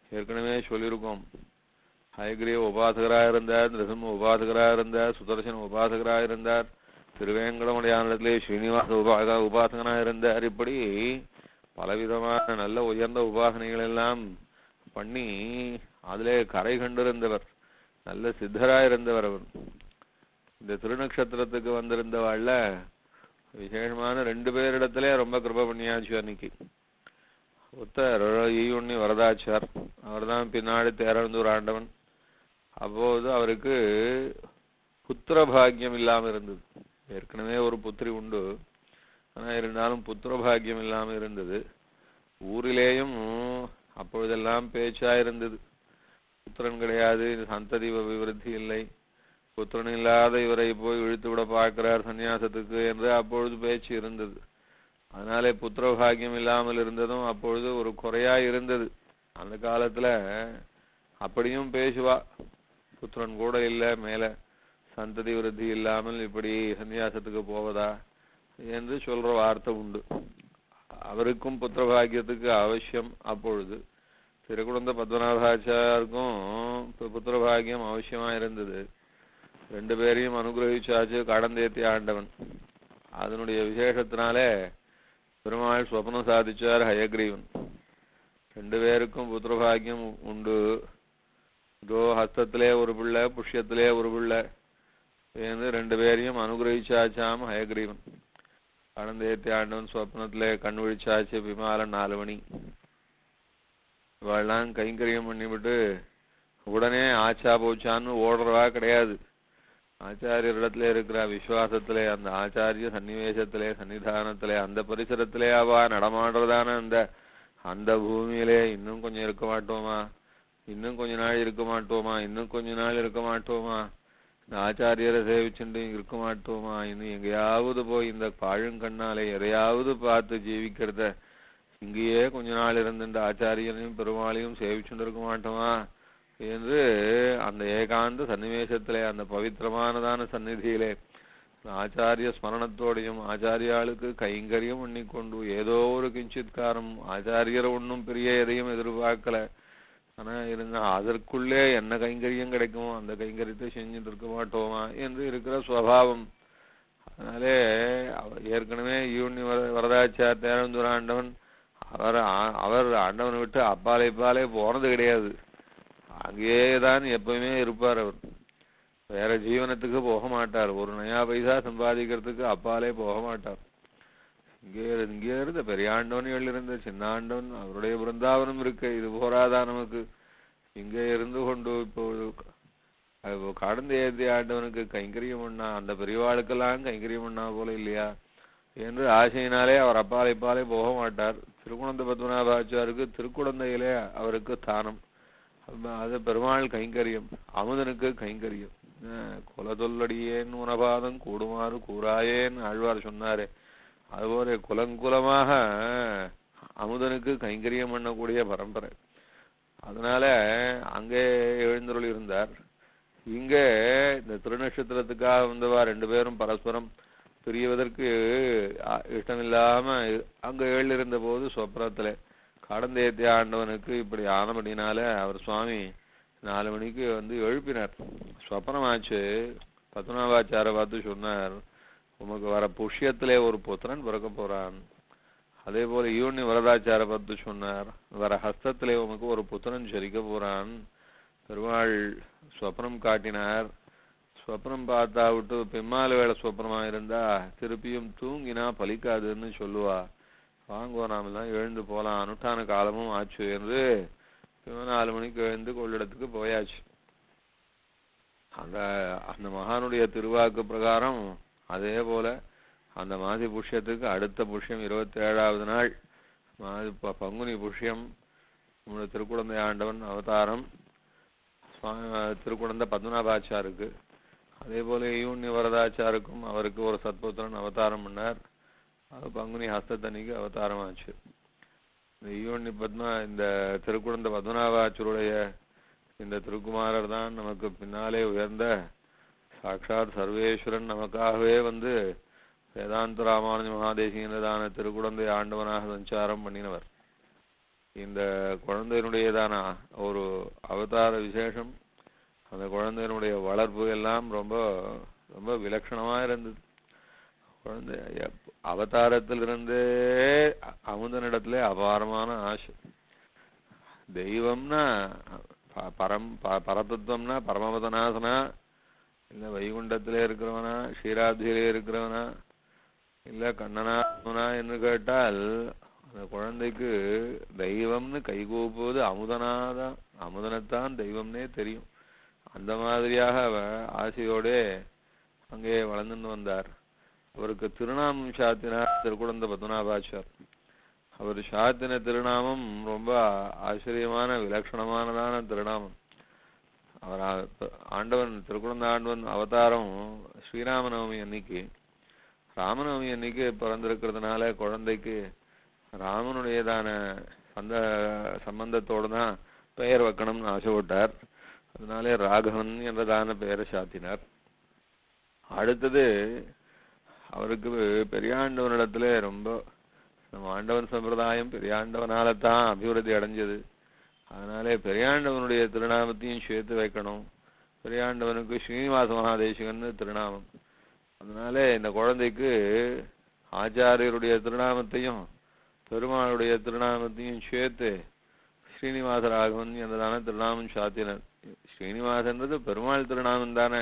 ஏற்கனவே சொல்லியிருக்கோம். ஹயக்ரீவ உபாசகராக இருந்தார், நிருசிம்ம உபாசகராக இருந்தார், சுதர்சன உபாசகராக இருந்தார், திருவேங்கடமுடையானிடத்திலே ஸ்ரீனிவாச உபாக உபாசகனாக இருந்தார். இப்படி பலவிதமான நல்ல உயர்ந்த உபாசனைகள் எல்லாம் பண்ணி அதிலே கரை கண்டிருந்தவர், நல்ல சித்தராக இருந்தவர் அவர். இந்த திருநக்ஷத்திரத்துக்கு வந்திருந்தவாழ்ல விசேஷமான ரெண்டு பேரிடத்திலே ரொம்ப கிருப பண்ணியாச்சு அன்னைக்கு. ஒருத்தர் ஈயுண்ணி வரதாச்சார், அவர் தான் பின்னாடி தேரந்தூர் ஆண்டவன். அப்போது அவருக்கு புத்திர பாக்கியம் இல்லாமல் இருந்தது. ஏற்கனவே ஒரு புத்திரி உண்டு, ஆனால் இருந்தாலும் புத்திர பாக்கியம் இல்லாமல் இருந்தது. ஊரிலேயும் அப்பொழுதெல்லாம் பேச்சா இருந்தது, புத்திரன் கிடையாது, சந்ததி விவருத்தி இல்லை, புத்திரன் இல்லாத இவரை போய் இழுத்து விட பார்க்கிறார் சன்னியாசத்துக்கு என்று அப்பொழுது பேச்சு இருந்தது. அதனாலே புத்திர பாக்கியம் இல்லாமல் இருந்ததும் அப்பொழுது ஒரு குறையா இருந்தது. அந்த காலத்துல அப்படியும் பேசுவா, புத்திரன் கூட இல்லை, மேல சந்ததி விருத்தி இல்லாமல் இப்படி சன்னியாசத்துக்கு போவதா என்று சொல்ற வார்த்தை உண்டு. அவருக்கும் புத்திர பாக்கியத்துக்கு அவசியம். அப்பொழுது திருக்குழந்த பத்மநாபாச்சாருக்கும் புத்திர பாக்கியம் அவசியமா இருந்தது. ரெண்டு பேரையும் அனுகிரகிச்சாச்சு கடந்தேத்தி ஆண்டவன். அதனுடைய விசேஷத்தினாலே பெருமாள் சொப்னம் சாதிச்சார் ஹயக்ரீவன். ரெண்டு பேருக்கும் புத்திரபாகியம் உண்டு. இதோ ஹஸ்தத்திலே ஒரு பிள்ளை, புஷ்யத்திலே ஒரு பிள்ளை என்று ரெண்டு பேரையும் அனுகிரகிச்சாச்சாம் ஹயக்ரீவன். கடந்தேத்தி ஆண்டவன் சொப்னத்திலே கண் விழிச்சாச்சு. விமாலம் நாலு மணி. இவாள்லாம் கைங்கரியம் பண்ணிவிட்டு உடனே ஆச்சா போச்சான்னு ஓடுறவா கிடையாது. ஆச்சாரியரிடத்துல இருக்கிற விசுவாசத்திலே, அந்த ஆச்சாரிய சன்னிவேசத்திலே, சன்னிதானத்திலே, அந்த பரிசரத்திலே அவா நடமாடுறதான அந்த அந்த பூமியிலே இன்னும் கொஞ்சம் இருக்க மாட்டோமா, இன்னும் கொஞ்ச நாள் இருக்க மாட்டோமா, இன்னும் கொஞ்ச நாள் இருக்க மாட்டோமா, இந்த ஆச்சாரியரை சேவிச்சுட்டு இருக்க மாட்டோமா, இன்னும் எங்கேயாவது போய் இந்த பாழுங்கண்ணாலே எதையாவது பார்த்து ஜீவிக்கிறத, இங்கேயே கொஞ்ச நாள் இருந்து இந்த ஆச்சாரியனையும் பெருமாளையும் சேவிச்சுட்டு இருக்க மாட்டோமா என்று அந்த ஏகாந்த சன்னிவேசத்திலே, அந்த பவித்திரமானதான சந்நிதியிலே ஆச்சாரிய ஸ்மரணத்தோடையும் ஆச்சாரியாளுக்கு கைங்கரியம் பண்ணிக்கொண்டு ஏதோ ஒரு கிஞ்சித்காரம், ஆச்சாரியரை ஒன்றும் பெரிய எதையும் எதிர்பார்க்கல, ஆனா இருந்தா அதற்குள்ளே என்ன கைங்கரியம் கிடைக்குமோ அந்த கைங்கரியத்தை செஞ்சுட்டு இருக்க மாட்டோமா என்று இருக்கிற சுவாவம். அதனாலே ஏற்கனவே ஈயுண்ணி வர வரதாச்சார் தேரந்தூர் ஆண்டவன் அவர் அவர் ஆண்டவனை விட்டு அப்பாலே இப்பாலே போனது கிடையாது. அங்கேதான் எப்பவுமே இருப்பார். அவர் வேற ஜீவனத்துக்கு போக மாட்டார். ஒரு நயா பைசா சம்பாதிக்கிறதுக்கு அப்பாலே போக மாட்டார். இங்கே இங்கே இருந்த பெரியாண்டவன் எழுந்த சின்ன ஆண்டவன் அவருடைய பிருந்தாவனம் இருக்கு. இது போராதா நமக்கு? இங்கே இருந்து கொண்டு இப்போ கடந்த ஏத்தி ஆண்டவனுக்கு கைங்கரியம் பண்ணா அந்த பெரியவாளுக்கெல்லாம் கைங்கரியம் பண்ணா போல இல்லையா என்று ஆசையினாலே அவர் அப்பாலே இப்பாலே போக மாட்டார். திருக்குழந்த பத்மநாபாச்சாருக்கு திருக்குழந்தையிலே அவருக்கு தானம், அது பெருமாள் கைங்கரியம், அமுதனுக்கு கைங்கரியம். குலதொல்லடியேன் உனபாதம் கூடுமாறு கூறாயேன்னு ஆழ்வார் சொன்னாரே, அதுபோல குலங்குலமாக அமுதனுக்கு கைங்கரியம் பண்ணக்கூடிய பரம்பரை. அதனால அங்கே எழுந்தருள் இருந்தார். இங்கே இந்த திருநட்சத்திரத்துக்காக வந்தவா ரெண்டு பேரும் பரஸ்பரம் பிரிவதற்கு இஷ்டமில்லாம அங்க எழுந்திருந்த போது சொப்னத்துல கடந்தேத்தி ஆண்டவனுக்கு இப்படி ஆனபடினால அவர் சுவாமி நாலு மணிக்கு வந்து எழுப்பினார். சொப்பனமாச்சு. பத்மநாபாச்சார பார்த்து சொன்னார், உமக்கு வர புஷ்யத்திலே ஒரு புத்திரன் பிறக்க போறான். அதே போல ஈயுண்ணி வரதாச்சார பார்த்து சொன்னார், வர ஹஸ்தத்திலே உமக்கு ஒரு புத்திரன் ஜரிக்க போறான். பெருமாள் சொப்னம் காட்டினார். சொப்னம் பார்த்தா விட்டு பிம்மால வேலை சொப்னமா இருந்தா திருப்பியும் தூங்கினா பலிக்காதுன்னு சொல்லுவா. வாங்குவோம் நாமெல்லாம் எழுந்து போலாம், அனுஷ்டான காலமும் ஆச்சு என்று நாலு மணிக்கு எழுந்து கொள்ளிடத்துக்கு போயாச்சு. அந்த அந்த மகானுடைய திருவாக்கு பிரகாரம் அதே போல அந்த மாசி புஷ்யத்துக்கு அடுத்த புஷ்யம் இருபத்தி ஏழாவது நாள் மாசி பங்குனி புஷ்யம் நம்முடைய திருக்குழந்தை ஆண்டவன் அவதாரம் திருக்குழந்தை பத்மநாபாச்சாருக்கு. அதே போல ஈயுண்ணி வரதாச்சாருக்கும் அவருக்கு ஒரு சத்புத்திரன் அவதாரம் பண்ணார். அது பங்குனி ஹஸ்தத்தன்னைக்கு அவதாரம் ஆச்சு. இந்த ஈயுண்ணி பத்மா இந்த திருக்குழந்தை பத்மநாபாச்சருடைய இந்த திருக்குமாரர் தான் நமக்கு பின்னாலே உயர்ந்த சாட்சாத் சர்வேஸ்வரன், நமக்காகவே வந்து வேதாந்த ராமானுஜ மகாதேசிகனதான திருக்குழந்தை ஆண்டவனாக சஞ்சாரம் பண்ணினவர். இந்த குழந்தையினுடையதான ஒரு அவதார விசேஷம், அந்த குழந்தையினுடைய வளர்ப்பு எல்லாம் ரொம்ப ரொம்ப விலட்சணமா இருந்தது. குழந்தை அவதாரத்திலிருந்தே அமுதனிடத்திலே அபாரமான ஆசை. தெய்வம்னா பரம் பரதத்துவம்னா பரமபதநாசனா, இல்லை வைகுண்டத்திலே இருக்கிறவனா, க்ஷீராப்தியிலே இருக்கிறவனா, இல்லை கண்ணனா என்று கேட்டால் அந்த குழந்தைக்கு தெய்வம்னு கைகூப்புவது அமுதனாதான், அமுதனைத்தான் தெய்வம்னே தெரியும். அந்த மாதிரியாக அவ ஆசையோட அங்கே வளர்ந்துன்னு வந்தார். அவருக்கு திருநாமம் சாத்தினார் திருக்குழந்தை பத்மநாபாச்சார். அவர் சாத்தின திருநாமம் ரொம்ப ஆச்சரியமான விலட்சணமானதான திருநாமம். அவர் ஆண்டவன் திருக்குழந்தை ஆண்டவன் அவதாரம் ஸ்ரீராமநவமி அன்னைக்கு, ராமநவமி அன்னைக்கு பிறந்திருக்கிறதுனால குழந்தைக்கு ராமனுடையதான சந்த சம்பந்தத்தோடு தான் பெயர் வைக்கணும்னு ஆசைப்பட்டார். அதனாலே ராகவன் என்றதான பெயரை சாத்தினார். அடுத்தது அவருக்கு பெரியாண்டவனிடத்துல ரொம்ப நம்ம ஆண்டவன் சம்பிரதாயம் பெரியாண்டவனால தான் அபிவிருத்தி அடைஞ்சது. அதனாலே பெரியாண்டவனுடைய திருநாமத்தையும் சேர்த்து வைக்கணும். பெரியாண்டவனுக்கு ஸ்ரீனிவாச மகாதேசிகன்னு திருநாமம். அதனாலே இந்த குழந்தைக்கு ஆச்சாரியருடைய திருநாமத்தையும் பெருமாளுடைய திருநாமத்தையும் சேர்த்து ஸ்ரீனிவாச ராகவன் என்றதான திருநாமம் சாத்தினர். ஸ்ரீனிவாசன்றது பெருமாள் திருநாமம் தானே,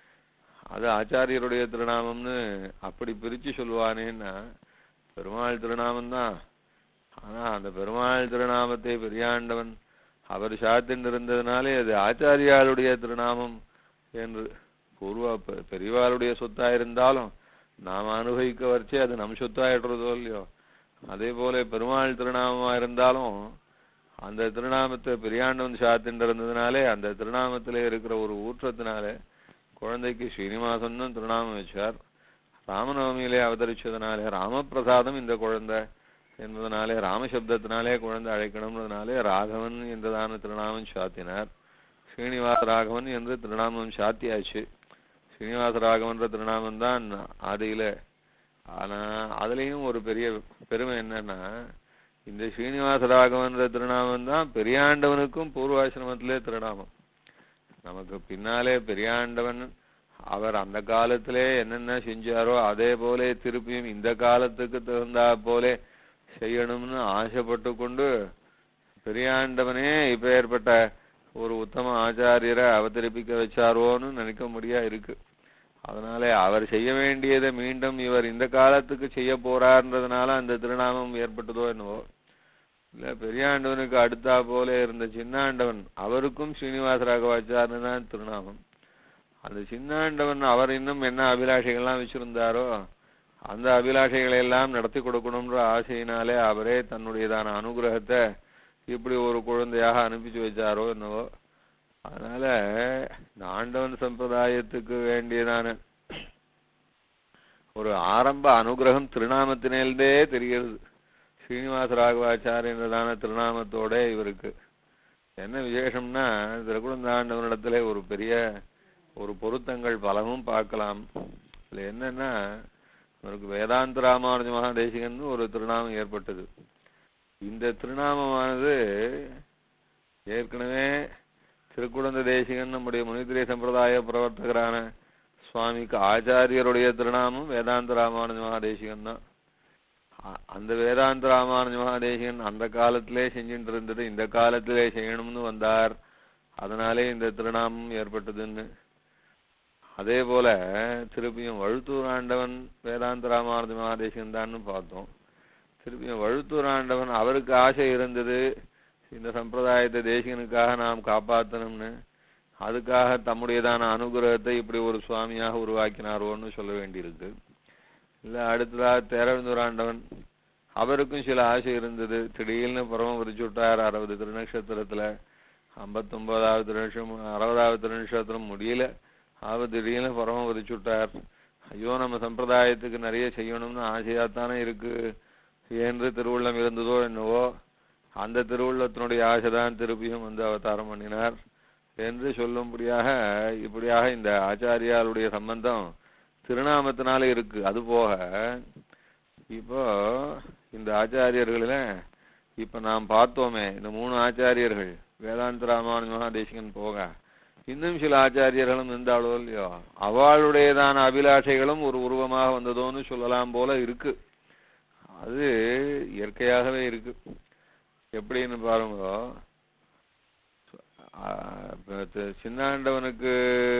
அது ஆச்சாரியருடைய திருநாமம்னு அப்படி பிரிச்சு சொல்லுவானேன்னா பெருமாள் திருநாமம் தான். ஆனா அந்த பெருமாள் திருநாமத்தை பெரியாண்டவன் அவர் சாத்தின்னு இருந்ததுனாலே அது ஆச்சாரியாளுடைய திருநாமம் என்று பூர்வ பெரியவாளுடைய சொத்தா இருந்தாலும் நாம் அனுபவிக்க வச்சு அது நம் சொத்தாயிடுறதோ இல்லையோ, அதே போல பெருமாள் திருநாமமா இருந்தாலும் அந்த திருநாமத்தை பெரியாண்டவன் சாத்தின்னு இருந்ததுனாலே அந்த திருநாமத்திலே இருக்கிற ஒரு ஊற்றத்தினாலே குழந்தைக்கு ஸ்ரீனிவாசன் திருநாமம் வச்சார். ராமநவமியிலே அவதரிச்சதுனாலே ராமபிரசாதம் இந்த குழந்தை என்பதனாலே ராமசப்தத்தினாலே குழந்தை அழைக்கணும்ன்றதுனாலே ராகவன் என்றதான திருநாமம் சாத்தினார். ஸ்ரீனிவாச ராகவன் என்று திருநாமம் சாத்தியாச்சு. ஸ்ரீனிவாச ராகவன்ற திருநாமம் தான் ஆதியில. ஆனா அதுலேயும் ஒரு பெரிய பெருமை என்னன்னா, இந்த ஸ்ரீனிவாச ராகவன்ற திருநாமம் தான் பெரியாண்டவனுக்கும் பூர்வாசிரமத்திலே திருநாமம். நமக்கு பின்னாலே பெரியாண்டவன் அவர் அந்த காலத்திலே என்னென்ன செஞ்சாரோ அதே போல திருப்பியும் இந்த காலத்துக்கு தகுந்தா போல செய்யணும்னு ஆசைப்பட்டு கொண்டு பெரியாண்டவனே இப்ப ஏற்பட்ட ஒரு உத்தம ஆச்சாரியரை அவதரிப்பிக்க வச்சாரோன்னு நினைக்க முடியா இருக்கு. அதனாலே அவர் செய்ய வேண்டியதை மீண்டும் இவர் இந்த காலத்துக்கு செய்ய போறார்ன்றதுனால அந்த திருநாமம் ஏற்பட்டதோ என்னவோ. இல்ல பெரியாண்டவனுக்கு அடுத்தா போல இருந்த சின்னாண்டவன் அவருக்கும் ஸ்ரீனிவாச ராகவாச்சார்னு தான் திருநாமம். அந்த சின்னாண்டவன் அவர் இன்னும் என்ன அபிலாஷைகள்லாம் வச்சிருந்தாரோ அந்த அபிலாஷைகளை எல்லாம் நடத்தி கொடுக்கணும்ன்ற ஆசையினாலே அவரே தன்னுடையதான அனுகிரகத்தை இப்படி ஒரு குழந்தையாக அனுப்பிச்சு வச்சாரோ என்னவோ. அதனால இந்த ஆண்டவன் சம்பிரதாயத்துக்கு வேண்டியதான ஒரு ஆரம்ப அனுகிரகம் திருநாமத்தினே தெரிகிறது. ஸ்ரீனிவாச ராகவாச்சாரியன்றதான திருநாமத்தோட இவருக்கு என்ன விசேஷம்னா, திருக்குழந்தை ஆண்டவனிடத்துல ஒரு பெரிய ஒரு பொருத்தங்கள் பலவும் பார்க்கலாம். இதுல என்னன்னா, அவருக்கு வேதாந்த ராமானுஜ மகாதேசிகன் ஒரு திருநாமம் ஏற்பட்டது. இந்த திருநாமமானது ஏற்கனவே திருக்குழந்தை தேசிகன் நம்முடைய முனித்திரை சம்பிரதாய பிரவர்த்தகரான சுவாமிக்கு ஆச்சாரியருடைய திருநாமம் வேதாந்த ராமானுஜ மகாதேசிகன் தான். அந்த வேதாந்த ராமானுஜ மகாதேசிகன் அந்த காலத்திலே செஞ்சுட்டு இருந்தது இந்த காலத்திலே செய்யணும்னு வந்தார். அதனாலே இந்த திருநாமம் ஏற்பட்டதுன்னு. அதே போல திருப்பியும் வழுத்தூர் ஆண்டவன் வேதாந்த ராமானுஜ மகாதேசிகன் தான்னு பார்த்தோம். திருப்பியும் வழுத்தூர் ஆண்டவன் அவருக்கு ஆசை இருந்தது இந்த சம்பிரதாயத்தை தேசிகனுக்காக நாம் காப்பாற்றணும்னு. அதுக்காக தம்முடையதான அனுகிரகத்தை இப்படி ஒரு சுவாமியாக உருவாக்கினாரோன்னு சொல்ல வேண்டியிருக்கு. இல்லை அடுத்ததாக தேரவந்தூர் ஆண்டவன் அவருக்கும் சில ஆசை இருந்தது. திடீர்னு புறமம் விரிச்சு விட்டார் அறுபது திருநக்ஷத்திரத்துல. ஐம்பத்தொன்பதாவது திருநக்ஷம் அறுபதாவது திருநக்ஷத்திரம் முடியல, அவர் திடீர்னு புறமம் விரிச்சு விட்டார். ஐயோ நம்ம சம்பிரதாயத்துக்கு நிறைய செய்யணும்னு ஆசையாத்தானே இருக்கு என்று திருவுள்ளம் இருந்ததோ என்னவோ. அந்த திருவுள்ளத்தினுடைய ஆசைதான் திருப்பியும் வந்து அவதாரம் பண்ணினார் என்று சொல்லும்படியாக இப்படியாக இந்த ஆச்சாரியாளுடைய சம்பந்தம் திருநாமத்தினால இருக்கு. அது போக இப்போ இந்த ஆச்சாரியர்களில் இப்ப நாம் பார்த்தோமே இந்த மூணு ஆச்சாரியர்கள் வேதாந்த ராமானுஜ மகாதேசிகன் போக இன்னும் சில ஆச்சாரியர்களும் இருந்தாலோ இல்லையோ அவளுடையதான அபிலாஷைகளும் ஒரு உருவமாக வந்ததோன்னு சொல்லலாம் போல இருக்கு. அது இயற்கையாகவே இருக்கு. எப்படின்னு பாருங்க, சின்னாண்டவனுக்கு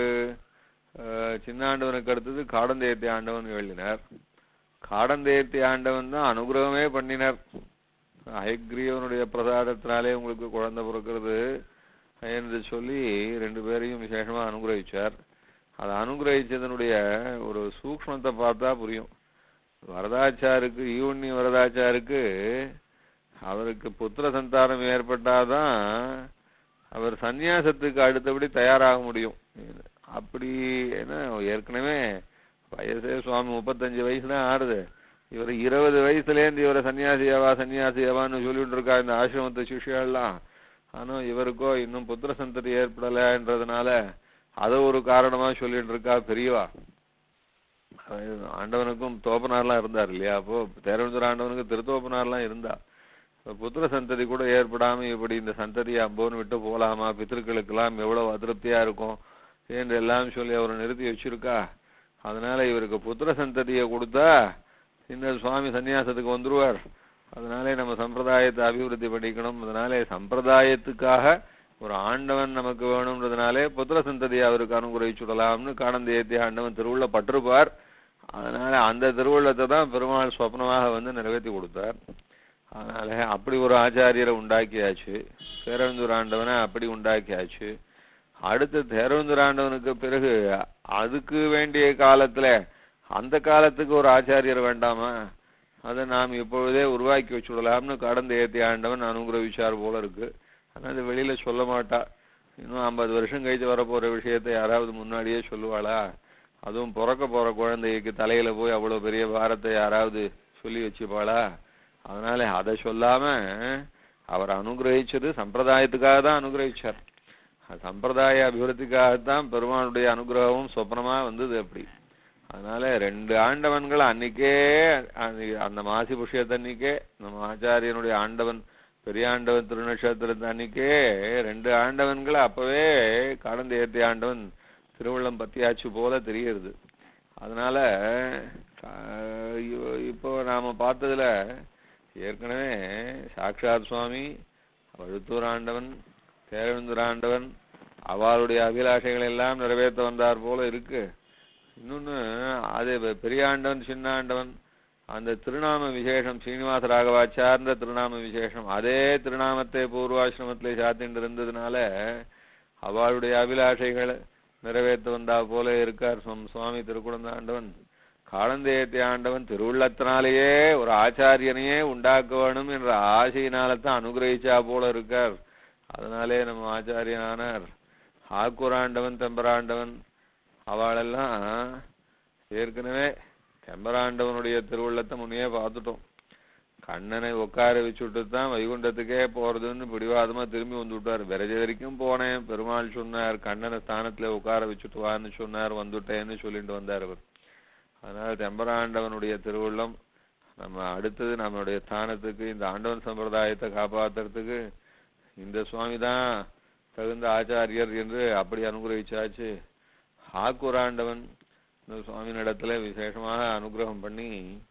சின்னாண்டவனுக்கு அடுத்தது காடந்தேர்த்தி ஆண்டவன் எழுதினார். காடந்தேர்த்தி ஆண்டவன் தான் அனுகிரகமே பண்ணினார். ஹயக்ரீவனுடைய பிரசாதத்தினாலே உங்களுக்கு குழந்தை பிறக்கிறது என்று சொல்லி ரெண்டு பேரையும் விசேஷமா அனுகிரகிச்சார். அதை அனுகிரகிச்சதனுடைய ஒரு சூக்ஷ்மத்தை பார்த்தா புரியும். வரதாச்சாருக்கு ஈவண்ணி வரதாச்சாருக்கு அவருக்கு புத்திர சந்தானம் ஏற்பட்டாதான் அவர் சந்நியாசத்துக்கு அடுத்தபடி தயாராக முடியும். அப்படி என்ன ஏற்கனவே வயசே சுவாமி முப்பத்தஞ்சு வயசு தான் ஆறுது. இவர் இருபது வயசுலேருந்து இவரை சன்னியாசியாவா சன்னியாசியாவான்னு சொல்லிட்டு இருக்கா இந்த ஆசிரமத்தை சிஷ்யெல்லாம். ஆனா இவருக்கோ இன்னும் புத்திர சந்ததி ஏற்படலைன்றதுனால அதை ஒரு காரணமா சொல்லிட்டு இருக்கா பெரியவா. ஆண்டவனுக்கும் தோப்பனார்லாம் இருந்தார் இல்லையா, அப்போ தேரவந்தர் ஆண்டவனுக்கு திருத்தோப்பனார்லாம் இருந்தா. புத்திர சந்ததி கூட ஏற்படாம இப்படி இந்த சந்ததியை அம்போன்னு விட்டு போலாமா, பித்திருக்களுக்கெல்லாம் எவ்வளவு அதிருப்தியா இருக்கும் என்று எல்லாம் சொல்லி அவரை நிறுத்தி வச்சிருக்கா. அதனால இவருக்கு புத்திர சந்ததியை கொடுத்தா இந்த சுவாமி சன்னியாசத்துக்கு வந்துருவார். அதனாலே நம்ம சம்பிரதாயத்தை அபிவிருத்தி பண்ணிக்கணும். அதனாலே சம்பிரதாயத்துக்காக ஒரு ஆண்டவன் நமக்கு வேணும்ன்றதுனாலே புத்திர சந்ததியை அவருக்கு அனுகிரகிச்சுடலாம்னு காடந்தேர்த்தி ஆண்டவன் திருவுள்ள பட்டிருப்பார். அதனால அந்த திருவுள்ளத்தை தான் பெருமாள் சொப்னமாக வந்து நிறைவேற்றி கொடுத்தார். அதனால அப்படி ஒரு ஆச்சாரியரை உண்டாக்கியாச்சு. தேரவந்தூர் ஆண்டவனை அப்படி உண்டாக்கியாச்சு. அடுத்து தேரவந்தூர் ஆண்டவனுக்கு பிறகு அதுக்கு வேண்டிய காலத்துல அந்த காலத்துக்கு ஒரு ஆச்சாரியர் வேண்டாமா, அதை நாம் இப்பொழுதே உருவாக்கி வச்சுடலாம்னு காடந்தேர்த்தி ஆண்டவன் அனுகிரகிச்சார் போல இருக்கு. ஆனால் அது வெளியில சொல்ல மாட்டா. இன்னும் ஐம்பது வருஷம் கழிச்சு வரப்போற விஷயத்தை யாராவது முன்னாடியே சொல்லுவாளா? அதுவும் பிறக்க போற குழந்தைக்கு தலையில போய் அவ்வளவு பெரிய பாரத்தை யாராவது சொல்லி வச்சுப்பாளா? அதனால அதை சொல்லாம அவர் அனுகிரகிச்சது சம்பிரதாயத்துக்காக தான் அனுகிரகிச்சார். சம்பிரதாய அபிவிருத்திக்காகத்தான் பெருமானுடைய அனுகிரகமும் சொப்னமா வந்தது. அப்படி அதனால ரெண்டு ஆண்டவன்கள் அன்னைக்கே அந்த மாசி புஷ்யத்தன்னைக்கே நம்ம ஆச்சாரியனுடைய ஆண்டவன் பெரிய ஆண்டவன் திருநட்சத்திரத்து அன்னைக்கே ரெண்டு ஆண்டவன்களை அப்பவே காடந்தேர்த்தி ஆண்டவன் திருவள்ளம் பத்தியாச்சு போல தெரியுது. அதனால இப்போ நாம பார்த்ததுல ஏற்கனவே சாட்சாத் சுவாமி வழுத்தூர் ஆண்டவன் தேரவந்தூர் ஆண்டவன் அவளுடைய அபிலாஷைகள் எல்லாம் நிறைவேற்ற வந்தார் போல இருக்கு. இன்னொன்னு அது பெரிய ஆண்டவன் சின்ன ஆண்டவன் அந்த திருநாம விசேஷம் ஸ்ரீனிவாச ராகவாச்சார்ந்த திருநாம விசேஷம் அதே திருநாமத்தை பூர்வாசிரமத்திலே சாத்திட்டு இருந்ததுனால அவளுடைய அபிலாஷைகளை நிறைவேற்ற வந்தா போல இருக்கார் சுவாமி திருக்குடந்த ஆண்டவன். காடந்தேர்த்தி ஆண்டவன் திருவுள்ளத்தினாலேயே ஒரு ஆச்சாரியனையே உண்டாக்க வேணும் என்ற ஆசையினால்தான் அனுகிரகிச்சா போல இருக்கார். அதனாலே நம்ம ஆச்சாரியனானார். ஆக்கூராண்டவன் தெம்பராண்டவன் அவளெல்லாம் ஏற்கனவே தெம்பராண்டவனுடைய திருவுள்ளத்தை முன்னே பார்த்துட்டோம். கண்ணனை உட்கார வச்சுட்டு தான் வைகுண்டத்துக்கே போறதுன்னு பிடிவாதமா திரும்பி வந்து விட்டார். விரஜ வரைக்கும் போனேன், பெருமாள் சொன்னார் கண்ணனை ஸ்தானத்துல உட்கார வச்சுட்டு வான்னு சொன்னார், வந்துட்டேன்னு சொல்லிட்டு வந்தார் அவர். அதனால தெம்பராண்டவனுடைய திருவுள்ளம் நம்ம அடுத்தது நம்மளுடைய ஸ்தானத்துக்கு இந்த ஆண்டவன் சம்பிரதாயத்தை காப்பாத்துறதுக்கு இந்த சுவாமி தான் தகுந்த ஆச்சாரியர் என்று அப்படி அனுகிரகிச்சாச்சு. ஆக்கூராண்டவன் இந்த சுவாமியினிடத்துல விசேஷமாக அனுகிரகம் பண்ணி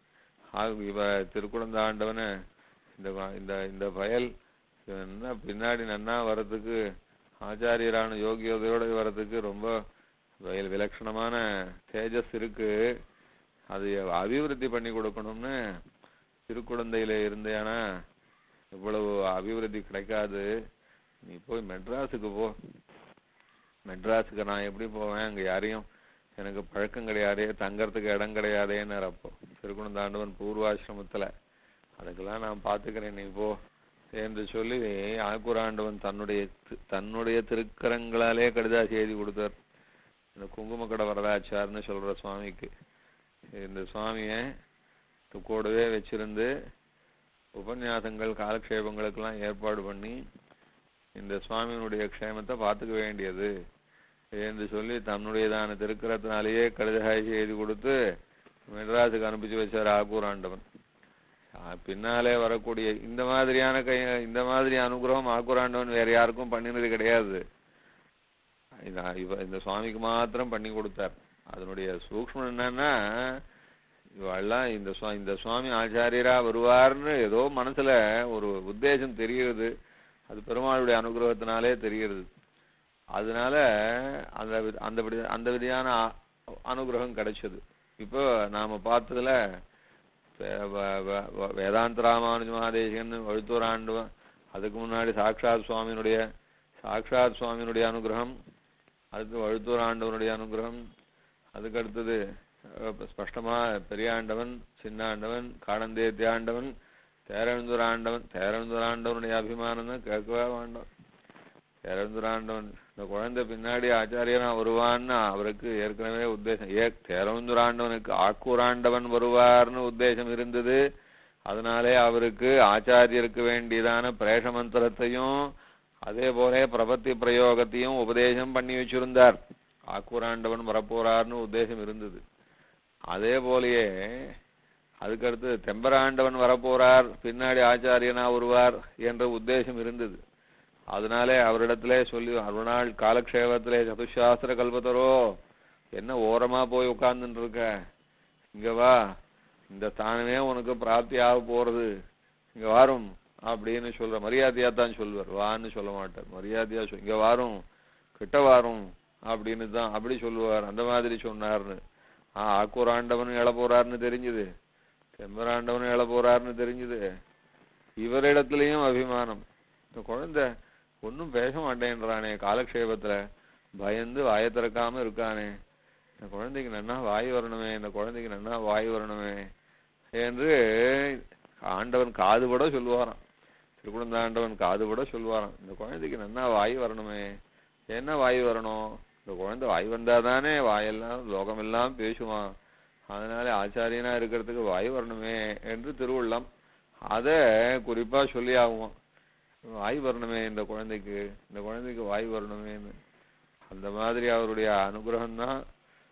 இவ திருக்குடந்த ஆண்டவனை இந்த இந்த பயல் என்ன பின்னாடி நன்னா வர்றதுக்கு ஆச்சாரியரான யோகியோகையோட வர்றதுக்கு ரொம்ப வயல் விலட்சணமான தேஜஸ் இருக்கு, அது அபிவிருத்தி பண்ணி கொடுக்கணும்னு திருக்குடந்தையில இருந்தேனா இவ்வளவு அபிவிருத்தி கிடைக்காது, நீ போய் மெட்ராஸுக்கு போ. மெட்ராஸுக்கு நான் எப்படி போவேன், அங்க யாரையும் எனக்கு பழக்கம் கிடையாதே, தங்கறதுக்கு இடம் கிடையாதேன்னு அப்போ திருக்குடந்தாண்டவன் பூர்வாசிரமத்துல அதுக்கெல்லாம் நான் பாத்துக்கிறேன் நீ போ என்று சொல்லி ஆக்கூராண்டவன் தன்னுடைய தன்னுடைய திருக்கரங்களாலே கடிதாசி எழுதி கொடுத்தார். இந்த குங்குமக்கடை வரதாச்சார்னு சொல்ற சுவாமிக்கு இந்த சுவாமிய கூடவே வச்சிருந்து உபன்யாசங்கள் காலக்ஷேபங்களுக்கெல்லாம் ஏற்பாடு பண்ணி இந்த சுவாமியினுடைய க்ஷேமத்தை பார்த்துக்க வேண்டியது என்று சொல்லி தன்னுடையதான திருக்கரத்தினாலேயே கடிதாசி எழுதி கொடுத்து மெட்ராஸுக்கு அனுப்பிச்சு வச்சார் ஆக்கூராண்டவன். பின்னாலே வரக்கூடிய இந்த மாதிரியான கை இந்த மாதிரி அனுகிரகம் ஆக்குராண்டவன் வேற யாருக்கும் பண்ணினது கிடையாது. இந்த சுவாமிக்கு மாத்திரம் பண்ணி கொடுத்தார். அதனுடைய சூக்ஷ்மம் என்னன்னா, இவெல்லாம் இந்த இந்த சுவாமி ஆச்சாரியரா வருவார்னு ஏதோ மனசுல ஒரு உத்தேசம் தெரியுது. அது பெருமாளுடைய அனுகிரகத்தினாலே தெரிகிறது. அதனால அந்த அந்த அந்த விதியான அனுகிரகம் கிடைச்சது. இப்போ நாம பார்த்ததுல வேதாந்த ராமானுஜ மகாதேசிகன் வழுத்தூர் ஆண்டவன், அதுக்கு முன்னாடி சாட்சாத் சுவாமியினுடைய சாட்சாத் சுவாமியினுடைய அனுகிரகம், அதுக்கு வழுத்தூர் ஆண்டவனுடைய அனுகிரகம், அதுக்கு அடுத்தது ஸ்பஷ்டமா பெரிய ஆண்டவன், சின்ன ஆண்டவன், காடந்தேத்தி ஆண்டவன், தேரழுந்தூர் ஆண்டவன். தேரழுந்தூர் ஆண்டவனுடைய அபிமானம் தான் கேட்கவே வேண்டாம். தேரழுந்தூர் ஆண்டவன் இந்த குழந்தை பின்னாடி ஆச்சாரியனா வருவான்னு அவருக்கு ஏற்கனவே உத்தேசம். ஏ தேரழுந்தூர் ஆண்டவனுக்கு ஆக்கூராண்டவன் வருவார்னு உத்தேசம் இருந்தது. அதனாலே அவருக்கு ஆச்சாரியருக்கு வேண்டியதான பிரேஷ மந்திரத்தையும் அதே போல பிரபத்தி பிரயோகத்தையும் உபதேசம் பண்ணி வச்சிருந்தார். ஆக்கூராண்டவன் வரப்போறார்னு உத்தேசம் இருந்தது. அதே போலயே அதுக்கடுத்து தெம்பராண்டவன் வரப்போறார், பின்னாடி ஆச்சாரியனா வருவார் என்ற உத்தேசம் இருந்தது. அதனாலே அவரிடத்திலே சொல்லி அருணாள் காலக்ஷேபத்திலே சதுசாஸ்திர கல்பத்தரோ, என்ன ஓரமா போய் உட்கார்ந்துட்டு இருக்க, இங்க வா, இந்த ஸ்தானமே உனக்கு பிராப்தி ஆக போறது, இங்க வாரும் அப்படின்னு சொல்ற. மரியாதையா தான் சொல்வார், வான்னு சொல்ல மாட்டார். மரியாதையா சொல், இங்க வாரும், கிட்ட வாரும் அப்படின்னு தான் அப்படி சொல்லுவார். அந்த மாதிரி சொன்னார்னு. ஆஹ் ஆக்கூராண்டவன் எழ போறாருன்னு தெரிஞ்சுது, செம்பராண்டவன் எழ போறாருன்னு தெரிஞ்சுது. இவரிடத்திலையும் அபிமானம். இந்த குழந்தை ஒன்னும் பேச மாட்டேன்றானே, காலக்ஷேபத்துல பயந்து வாயை திறக்காம இருக்கானே, இந்த குழந்தைக்கு நன்னா வாய் வரணுமே, இந்த குழந்தைக்கு நன்னா வாய் வரணுமே என்று ஆண்டவன் காதுபட சொல்லுவாராம். திருக்குழந்த ஆண்டவன் காதுபட சொல்லுவாராம், இந்த குழந்தைக்கு நன்னா வாய் வரணுமே. என்ன வாய் வரணும்? இந்த குழந்தை வாய் வந்தாதானே வாயெல்லாம் லோகமெல்லாம் பேசுவான். அதனால ஆச்சாரியனா இருக்கிறதுக்கு வாய் வரணுமே என்று திருவுள்ளம். அதை குறிப்பா சொல்லி ஆகுவான். வாய் வரணுமே இந்த குழந்தைக்கு, இந்த குழந்தைக்கு வாய் வரணுமேன்னு. அந்த மாதிரி அவருடைய அனுகிரகம் தான்,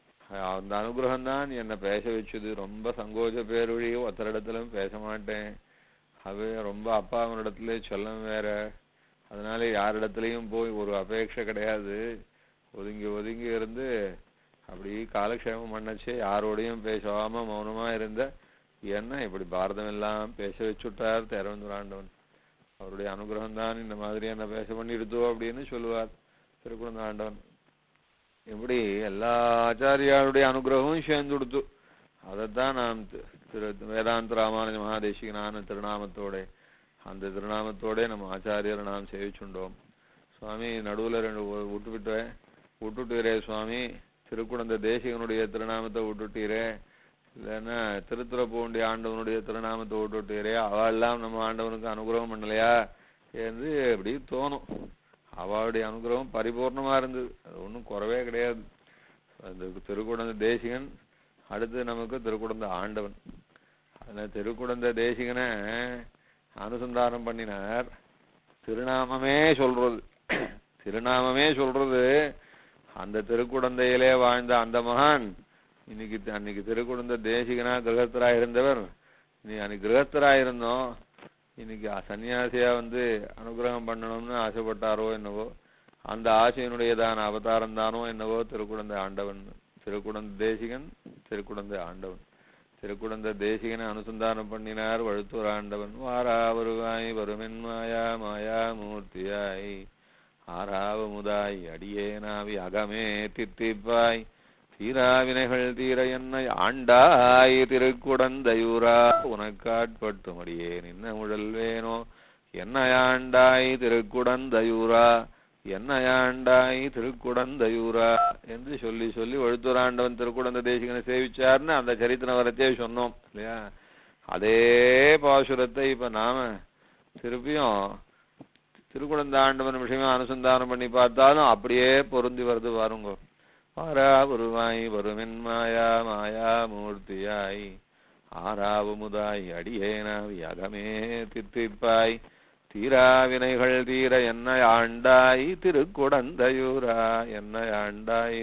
அந்த அனுகிரகம் தான் என்னை பேச வச்சது. ரொம்ப சங்கோஜ பேரொழியோ ஒத்தரிடத்திலும் பேச மாட்டேன். அது ரொம்ப அப்பா அவனிடத்துல சொல்லம் வேற. அதனால யாரிடத்துலையும் போய் ஒரு அபேட்சை கிடையாது. ஒதுங்கி ஒதுங்கி இருந்து அப்படி காலக்ஷேமம் பண்ணச்சே யாரோடையும் பேசாம மௌனமா இருந்த என்ன இப்படி பாரதம் எல்லாம் பேச வச்சுட்டார் தேரவந்தூராண்டவன். அவருடைய அனுகிரகம் தான் இந்த மாதிரி என்ன பேச பண்ணிடுதோ அப்படின்னு சொல்லுவார் திருக்குழந்த ஆண்டவன். இப்படி எல்லா ஆச்சாரியாருடைய அனுகிரகமும் சேர்ந்து கொடுத்து அதைத்தான் நாம் திரு வேதாந்த ராமானுஜ மகாதேசிகனான திருநாமத்தோட அந்த திருநாமத்தோட நம்ம ஆச்சாரியரை நாம் சேவிச்சுண்டோம். சுவாமி நடுவில் ரெண்டு விட்டு விட்டு விட்டுட்டீரே சுவாமி, திருக்குழந்த தேசிகனுடைய திருநாமத்தை விட்டுட்டீரே, இல்லைன்னா திருத்துறப்பூண்டி ஆண்டவனுடைய திருநாமத்தை விட்டுட்டீரே, அவெல்லாம் நம்ம ஆண்டவனுக்கு அனுகிரகம் பண்ணலையா என்று எப்படி தோணும். அவளுடைய அனுகிரகம் பரிபூர்ணமா இருந்தது, அது ஒன்றும் குறவே கிடையாது. அந்த திருக்குழந்த தேசிகன், அடுத்து நமக்கு திருக்குழந்த ஆண்டவன். அந்த திருக்குழந்த தேசிகனை அனுசந்தானம் பண்ணினார். திருநாமமே சொல்றது, திருநாமமே சொல்றது. அந்த திருக்குழந்தையிலே வாழ்ந்த அந்த மகான் இன்னைக்கு அன்னைக்கு திருக்குழந்த தேசிகனா கிரகஸ்தரா இருந்தவர், இன்னைக்கு அன்னைக்கு கிரகஸ்தரா இருந்தோம், இன்னைக்கு சன்னியாசியா வந்து அனுகிரகம் பண்ணணும்னு ஆசைப்பட்டாரோ என்னவோ, அந்த ஆசையினுடையதான அவதாரம் தானோ என்னவோ திருக்குழந்த ஆண்டவன். திருக்குழந்த தேசிகன், திருக்குழந்த ஆண்டவன். திருக்குழந்த தேசிகனை அனுசந்தானம் பண்ணினார் வழுத்தூர் ஆண்டவன். வாரா வருவாய் வருமென் மாயா மாயா மூர்த்தியாய், ஆறாவ முதாய் அடியேனாவி அகமே தித்திப்பாய், தீராவினைகள் தீர என்னை ஆண்டாய் திருக்குடந்தையூரா, உனக்காட்பட்டு மடியே நின்ன முழல்வேனோ என்னையாண்டாய் திருக்குடந்தையூரா, என்னையாண்டாய் திருக்குடந்தையூரா என்று சொல்லி சொல்லி வழுத்தூராண்டவன் திருக்குடந்த தேசிகனை சேவிச்சார்னு அந்த சரித்திரம் வரத்தே சொன்னோம் இல்லையா. அதே பாசுரத்தை இப்ப நாம திருப்பியும் திருக்குழந்த ஆண்டவன் விஷயமா அனுசந்தானம் பண்ணி பார்த்தாலும் அப்படியே பொருந்தி வருது பாருங்க. வாரா வருவாய் வருமென் மாயா மாயா மூர்த்தியாய், ஆறாவு முதாய் அடியேனாவி அகமே தித்திப்பாய், தீராவினைகள் தீர என்னை ஆண்டாய் திருக்குடந்தையூரா, என்னை ஆண்டாய்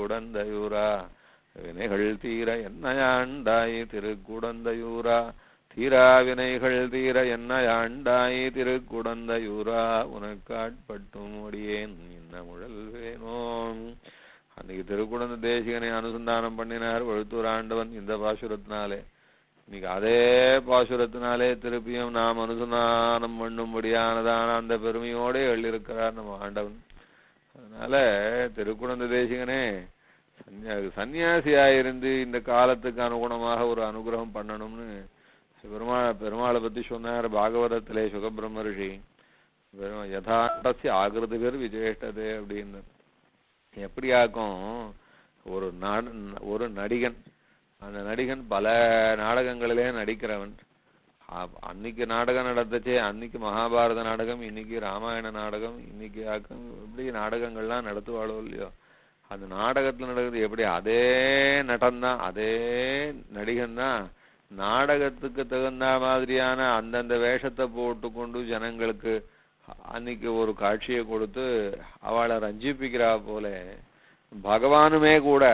திருக்குடந்தையூரா, வினைகள் தீர என்னை ஆண்டாய் திருக்குடந்தையூரா, தீராவினைகள் தீர என்ன ஆண்டாய் திருக்குடந்தையூரா உனக்காட்பட்டும் முடியேன் இன்ன முழல் வேணோம். அன்னைக்கு திருக்குடந்த தேசிகனை அனுசந்தானம் பண்ணினார் வழுத்தூர் ஆண்டவன் இந்த பாசுரத்தினாலே. இன்னைக்கு அதே பாசுரத்தினாலே திருப்பியும் நாம் அனுசந்தானம் பண்ணும்படியானதான அந்த பெருமையோட எழுதியிருக்கிறார் நம்ம ஆண்டவன். அதனால திருக்குடந்த தேசிகனே சன்னியா சன்னியாசியாயிருந்து இந்த காலத்துக்கு அனுகுணமாக ஒரு அனுகிரகம் பண்ணணும்னு பெருமா பெருமாளை பத்தி சொன்னார் பாகவதத்திலே சுகபிரம்ம ரிஷி. யதாண்டசி ஆகிருதி பேர் விஜேஷ்டதே அப்படின்னு. எப்படியாக்கும் ஒரு ஒரு நடிகன், அந்த நடிகன் பல நாடகங்களிலே நடிக்கிறவன். அன்னைக்கு நாடகம் நடந்துச்சே, அன்னைக்கு மகாபாரத நாடகம், இன்னைக்கு ராமாயண நாடகம், இன்னைக்கு ஆக்கம் இப்படி நாடகங்கள்லாம் நடத்துவாளோ இல்லையோ, அந்த நாடகத்துல நடக்குது எப்படி அதே நடன்தான், அதே நடிகன் தான் நாடகத்துக்கு தகுந்த மாதிரியான அந்தந்த வேஷத்தை போட்டுக்கொண்டு ஜனங்களுக்கு அன்னைக்கு ஒரு காட்சியை கொடுத்து அவளை ரஞ்சிப்பிக்கிறா போல பகவானுமே கூட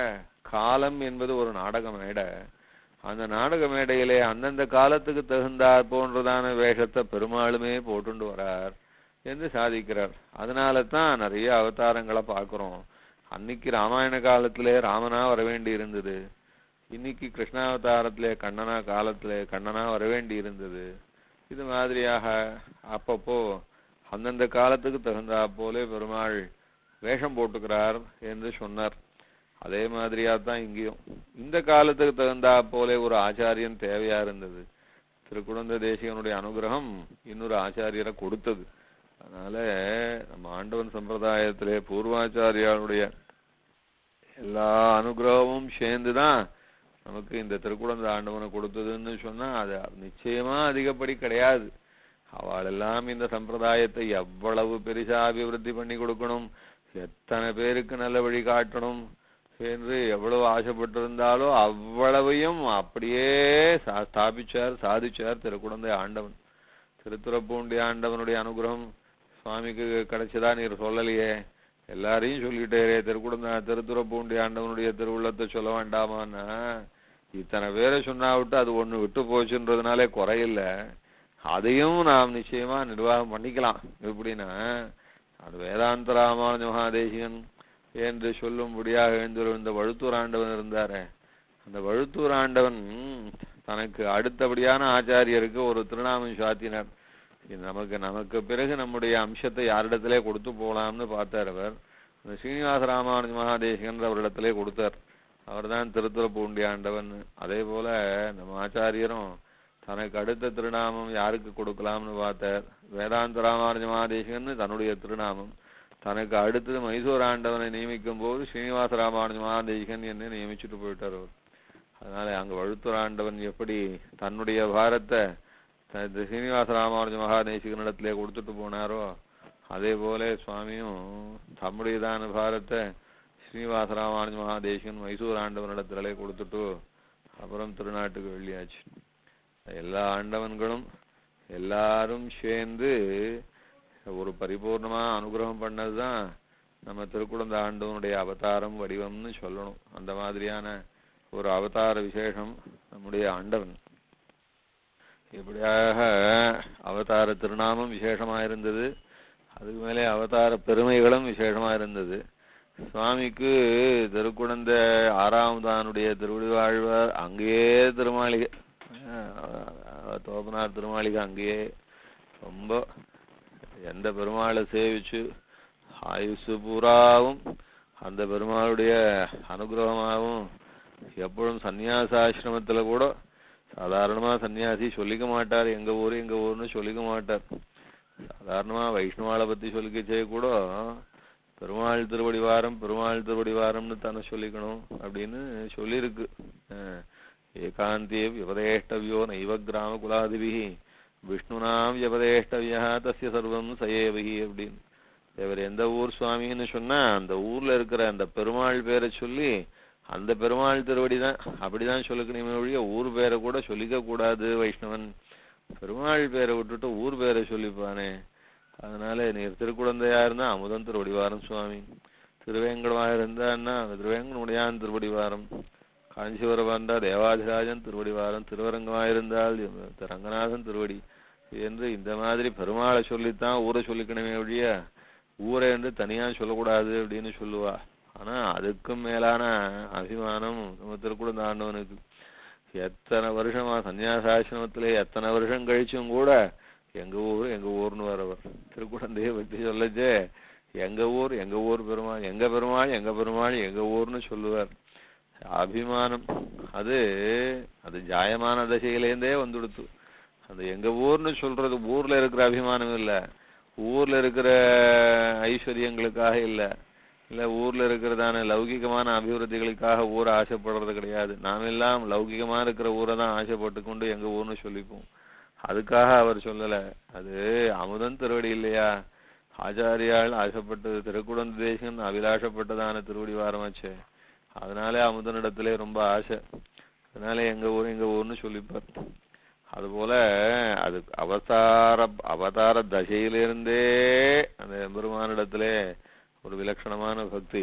காலம் என்பது ஒரு நாடக மேடை. அந்த நாடக மேடையிலே அந்தந்த காலத்துக்கு தகுந்தாற் போன்றதான வேஷத்தை பெருமாளுமே போட்டுண்டு வரார் என்று சாதிக்கிறார். அதனால தான் நிறைய அவதாரங்களை பார்க்கிறோம். அன்னைக்கு ராமாயண காலத்திலே ராமனா வர வேண்டி இருந்தது, இன்னைக்கு கிருஷ்ணாவதாரத்திலே கண்ணனா காலத்திலே கண்ணனா வர வேண்டி இருந்தது. இது மாதிரியாக அப்பப்போ அந்தந்த காலத்துக்கு தகுந்தா போலே பெருமாள் வேஷம் போட்டுக்கிறார் என்று சொன்னார். அதே மாதிரியா தான் இங்கேயும் இந்த காலத்துக்கு தகுந்தா போலே ஒரு ஆச்சாரியன் தேவையா இருந்தது. திருக்குடந்த தேசிகனுடைய அனுகிரகம் இன்னொரு ஆச்சாரியரை கொடுத்தது. அதனால நம்ம ஆண்டவன் சம்பிரதாயத்திலே பூர்வாச்சாரியாளுடைய எல்லா அனுகிரகமும் சேர்ந்துதான் நமக்கு இந்த திருக்குடந்த ஆண்டவனை கொடுத்ததுன்னு சொன்னா அது நிச்சயமா அதிகப்படி கிடையாது. அவள் எல்லாம் இந்த சம்பிரதாயத்தை எவ்வளவு பெருசா அபிவிருத்தி பண்ணி கொடுக்கணும், எத்தனை பேருக்கு நல்ல வழி காட்டணும் என்று எவ்வளவு ஆசைப்பட்டிருந்தாலோ அவ்வளவையும் அப்படியே ஸ்தாபிச்சார், சாதிச்சார் திருக்குடந்தை ஆண்டவன். திருத்துறைப்பூண்டி ஆண்டவனுடைய அனுகிரகம் சுவாமிக்கு கிடைச்சதா நீர் சொல்லலையே, எல்லாரையும் சொல்லிட்டேரே, திருக்குடந்த திருத்துறைப்பூண்டி ஆண்டவனுடைய திருவுள்ளத்தை சொல்ல வேண்டாமான்னா இத்தனை பேரை சொன்னா விட்டு அது ஒண்ணு விட்டு போச்சுன்றதுனாலே குறையில்ல, அதையும் நாம் நிச்சயமா நிர்வாகம் பண்ணிக்கலாம். எப்படின்னா அது வேதாந்த ராமானுஜ மகாதேசிகன் என்று சொல்லும்படியாக எழுந்திருந்த வழுத்தூர் ஆண்டவன் இருந்தாரே, அந்த வழுத்தூர் ஆண்டவன் தனக்கு அடுத்தபடியான ஆச்சாரியருக்கு ஒரு திருநாமம் சாத்தினார். நமக்கு நமக்கு பிறகு நம்முடைய அம்சத்தை யாரிடத்திலே கொடுத்து போகலாம்னு பார்த்தார் அவர். அந்த ஸ்ரீனிவாச ராமானுஜ மகாதேசிகன் அவரிடத்திலே கொடுத்தார். அவர் தான் திருத்துறைப்பூண்டி ஆண்டவன். அதே போல நம்ம ஆச்சாரியரும் தனக்கு அடுத்த திருநாமம் யாருக்கு கொடுக்கலாம்னு பார்த்தார். வேதாந்த ராமானுஜ மகாதேசிகன் தன்னுடைய திருநாமம், தனக்கு அடுத்தது மைசூர் ஆண்டவனை நியமிக்கும் போது ஸ்ரீனிவாச ராமானுஜ மகாதேசிகன் என்று நியமிச்சுட்டு போயிட்டார் அவர். அதனால அங்க வழுத்தூர் ஆண்டவன் எப்படி தன்னுடைய பாரத்தை ஸ்ரீனிவாச ராமானுஜ மகாதேசிகனிடத்திலே கொடுத்துட்டு போனாரோ அதே போல சுவாமியும் தம்முடையதான பாரத்தை ஸ்ரீனிவாச ராமானுஜ மகாதேசிகன் மைசூர் ஆண்டவனிடத்திலே கொடுத்துட்டு அப்புறம் திருநாட்டுக்கு வெளியாச்சு. எல்லா ஆண்டவன்களும் எல்லாரும் சேர்ந்து ஒரு பரிபூர்ணமா அனுகிரகம் பண்ணதுதான் நம்ம திருக்குடந்த ஆண்டவனுடைய அவதாரம் வடிவம்னு சொல்லணும். அந்த மாதிரியான ஒரு அவதார விசேஷம் நம்முடைய ஆண்டவன். இப்படியாக அவதார திருநாமம் விசேஷமா இருந்தது, அதுக்கு மேலே அவதார பெருமைகளும் விசேஷமா இருந்தது. சுவாமிக்கு திருக்குடந்த ஆறாம் தானுடைய திருவடிவாழ்வார் அங்கேயே திருமாளிகை, தோப்பனார் திருமாளிகை அங்கேயே ரொம்ப எந்த பெருமாளை சேவிச்சு ஆயுசு பூராவும் அந்த பெருமாளுடைய அனுகிரகமாகவும் எப்பொழுதும் சன்னியாசாசிரமத்துல கூட சாதாரணமா சன்னியாசி சொல்லிக்க மாட்டார், எங்க ஊரு எங்க ஊர்னு சொல்லிக்க மாட்டார். சாதாரணமா வைஷ்ணவாளை பத்தி சொல்லிக்கச்சே கூட பெருமாள் திருவடி வாரம் பெருமாள் திருவடி வாரம்னு தானே சொல்லிக்கணும் அப்படின்னு சொல்லியிருக்கு. ஏகாந்தியே விபதேஷ்டவியோ நைவ கிராம குலாதிபிகி விஷ்ணுனாம் விபதேஷ்டவியா தஸ்ய சர்வம் சயேவகி அப்படின்னு. இவர் எந்த ஊர் சுவாமின்னு சொன்னா அந்த ஊர்ல இருக்கிற அந்த பெருமாள் பேரை சொல்லி அந்த பெருமாள் திருவடி தான் அப்படிதான் சொல்லிக்கணுமே ஒழிய ஊர் பேரை கூட சொல்லிக்க கூடாது வைஷ்ணவன். பெருமாள் பேரை விட்டுட்டு ஊர் பேரை சொல்லிப்பானே. அதனால நீர் திருக்குடந்தையா இருந்தா அமுதன் திருவடிவாரம் சுவாமி, திருவேங்கடமாக இருந்தான்னா திருவேங்கடமுடையான் திருவடிவாரம், காஞ்சிபுரம் வந்தா தேவாதிராஜன் திருவடி வாரம், திருவரங்கமாயிருந்தால் ரங்கநாதன் திருவடி என்று இந்த மாதிரி பெருமாளை சொல்லித்தான் ஊரை சொல்லிக்கணுமே ஒழிய ஊரை என்று தனியா சொல்லக்கூடாது அப்படின்னு சொல்லுவா. ஆனா அதுக்கும் மேலான அபிமானம் நம்ம திருக்குடந்த ஆண்டவனுக்கு. எத்தனை வருஷமா சன்னியாசாசிரமத்திலே எத்தனை வருஷம் கழிச்சும் கூட எங்க ஊர் எங்க ஊர்னு வரவர். திருக்குடந்தையை பற்றி சொல்லச்சே எங்க ஊர் எங்க ஊர் பெருமாள், எங்க பெருமாள் எங்க பெருமாள் எங்க ஊர்னு சொல்லுவார். அபிமானம் அது அது ஜாயமான தசையிலேருந்தே வந்துடுத்து. அந்த எங்க ஊர்னு சொல்றது ஊர்ல இருக்கிற அபிமானம் இல்ல, ஊர்ல இருக்கிற ஐஸ்வர்யங்களுக்காக இல்ல, இல்ல ஊர்ல இருக்கிறதான லௌகிகமான அபிவிருத்திகளுக்காக ஊரை ஆசைப்படுறது கிடையாது. நாம் எல்லாம் லௌகிகமா இருக்கிற ஊரை தான் ஆசைப்பட்டு கொண்டு எங்க ஊர்னு சொல்லிப்போம். அதுக்காக அவர் சொல்லல. அது அமுதன் திருவடி இல்லையா, ஆச்சாரியால் ஆசைப்பட்டது, திருக்குடந்த தேசம் அபிலாஷப்பட்டதான திருவடி வாரமாச்சே. அதனாலே அமுதனிடத்திலே ரொம்ப ஆசை. அதனால எங்க ஊர் எங்க ஊர்னு சொல்லிப்பார். அதுபோல அது அவதார அவதார தசையிலிருந்தே அந்த பெருமானிடத்திலே ஒரு விலட்சணமான பக்தி.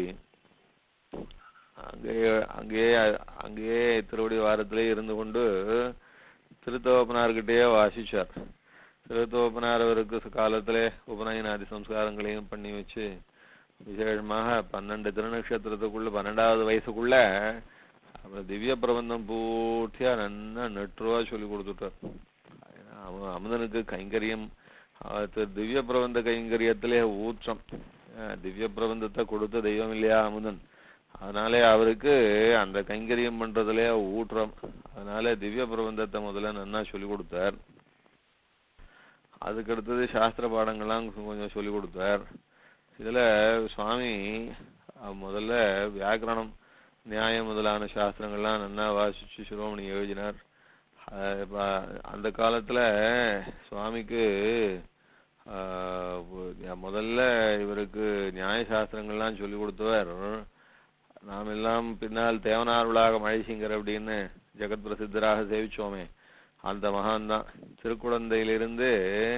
அங்கேயே அங்கேயே அங்கேயே திருவடி வாரத்திலே இருந்து கொண்டு திருத்தோப்பனார்கிட்டயே வாசிச்சார். திருத்தோப்பனார் அவருக்கு காலத்திலே உபநயனாதி சம்ஸ்காரங்களையும் பண்ணி வச்சு விசேஷமாக பன்னெண்டு திருநக்ஷத்திரத்துக்குள்ள பன்னெண்டாவது வயசுக்குள்ள அப்புறம் திவ்ய பிரபந்தம் பூர்த்தியா நல்லா நெட்டுருவா சொல்லி கொடுத்துட்டார். அமுதனுக்கு கைங்கரியம், திவ்ய பிரபந்த கைங்கரியத்திலே ஊற்றம். திவ்ய பிரபந்தத்தை கொடுத்த தெய்வம் இல்லையா அமுதன், அதனாலே அவருக்கு அந்த கைங்கரியம் பண்றதுலே ஊற்றம். அதனால திவ்ய பிரபந்தத்தை முதல்ல நன்னா சொல்லி கொடுத்தார். அதுக்கு அடுத்தது சாஸ்திர பாடங்கள்லாம் கொஞ்சம் சொல்லி கொடுத்தார். இதுல சுவாமி முதல்ல வியாக்கரணம் நியாயம் முதலான சாஸ்திரங்கள்லாம் நல்லா வாசிச்சு சிரோமணி எழுதினார். அந்த காலத்துல சுவாமிக்கு முதல்ல இவருக்கு நியாய சாஸ்திரங்கள்லாம் சொல்லி கொடுத்தவர் நாம் எல்லாம் பின்னால் தேவனாருளாக மழைசிங்கர் அப்படின்னு ஜெகத் பிரசித்தராக சேவிச்சோமே அந்த மகான் தான். திருக்குடந்தையிலிருந்து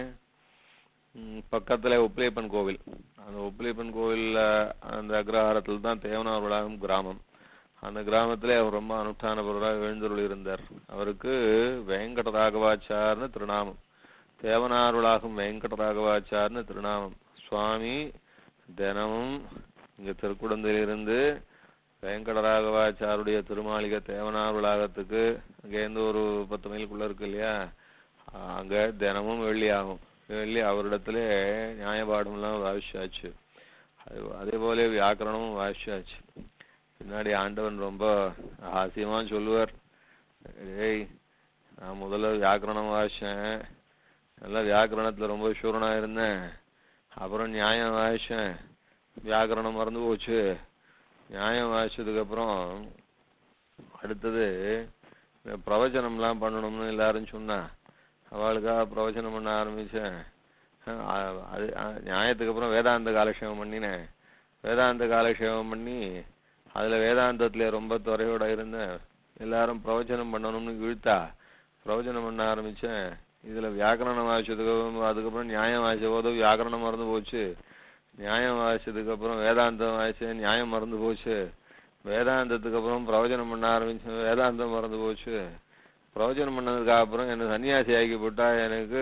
பக்கத்துல உப்லேப்பன் கோவில், அந்த உப்லேப்பன் கோவில் அந்த அக்ரஹாரத்தில் தான் தேவனாருளாகும் கிராமம். அந்த கிராமத்திலே அவர் ரொம்ப அனுஷ்டான பொருளாக எழுந்தருள் இருந்தார். அவருக்கு வெங்கட ராகவாச்சார்னு திருநாமம், தேவனாருளாகும் வெங்கட ராகவாச்சார்னு திருநாமம். சுவாமி தினமும் இங்க திருக்குடந்தையிலிருந்து வெங்கட ராகவாச்சாருடைய திருமாளிகை தேவனாருளாகத்துக்கு அங்கேருந்து ஒரு பத்து மைலுக்குள்ள இருக்கு இல்லையா, அங்க தினமும் வெள்ளி ஆகும். வெள்ளி அவரிடத்துல நியாயபாடம்லாம் வாசிச்சாச்சு. அது அதே போல வியாக்கரணமும் வாசிச்சாச்சு. பின்னாடி ஆண்டவன் ரொம்ப ஆசியமா சொல்லுவார், ஏய் நான் முதல்ல வியாக்கரணம் வாசிச்சேன், நல்லா வியாக்கரணத்துல ரொம்ப சூரனா இருந்தேன், அப்புறம் நியாயம் வாசிச்சேன், வியாக்கரணம் மறந்து போச்சு. நியாயம் வாசிச்சதுக்கு அப்புறம் அடுத்தது பிரவச்சனம்லாம் பண்ணணும்னு எல்லாரும் சொன்னா, அவளுக்காக பிரவச்சனம் பண்ண ஆரம்பிச்சேன். அது நியாயத்துக்கு அப்புறம் வேதாந்த காலக்ஷேபம் பண்ணினேன். வேதாந்த காலக்ஷேபம் பண்ணி அதுல வேதாந்தத்துல ரொம்ப துறையோட இருந்தேன். எல்லாரும் பிரவச்சனம் பண்ணணும்னு இழுத்தா பிரவச்சனம் பண்ண ஆரம்பிச்சேன். இதுல வியாக்கரணம் வாசிச்சதுக்கு அதுக்கப்புறம் நியாயம் வாசிச்ச போது வியாக்கரணம் மறந்து போச்சு. நியாயம் வாசிச்சதுக்கு அப்புறம் வேதாந்தம் வாசிச்சேன், நியாயம் மறந்து போச்சு. வேதாந்தத்துக்கு அப்புறம் பிரவச்சனம் பண்ண ஆரம்பிச்சேன், வேதாந்தம் மறந்து போச்சு. பிரவச்சனம் பண்ணதுக்கு அப்புறம் என்ன சன்னியாசி ஆக்கி போட்டா எனக்கு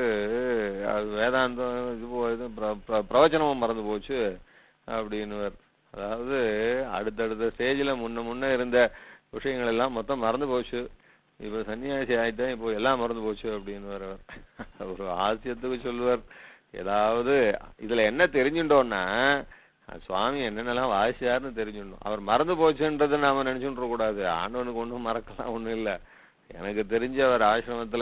வேதாந்தம் இது பிரவச்சனமும் மறந்து போச்சு அப்படின்னு. அதாவது அடுத்தடுத்த ஸ்டேஜில் முன்ன முன்ன இருந்த விஷயங்கள் எல்லாம் மொத்தம் மறந்து போச்சு. இப்போ சன்னியாசி ஆகிட்டேன், இப்போ எல்லாம் மறந்து போச்சு அப்படின்னு வரவர். ஒரு ஆசியத்துக்கு சொல்லுவார். ஏதாவது இதுல என்ன தெரிஞ்சுட்டோம்னா சுவாமி என்னென்னலாம் வாசிச்சாருன்னு தெரிஞ்சுடணும். அவர் மறந்து போச்சுன்றதை நாம நினைச்சுட்டு கூடாது. ஆண்டவனுக்கு ஒன்றும் மறக்கலாம் ஒன்றும் இல்லை. எனக்கு தெரிஞ்ச அவர் ஆசிரமத்துல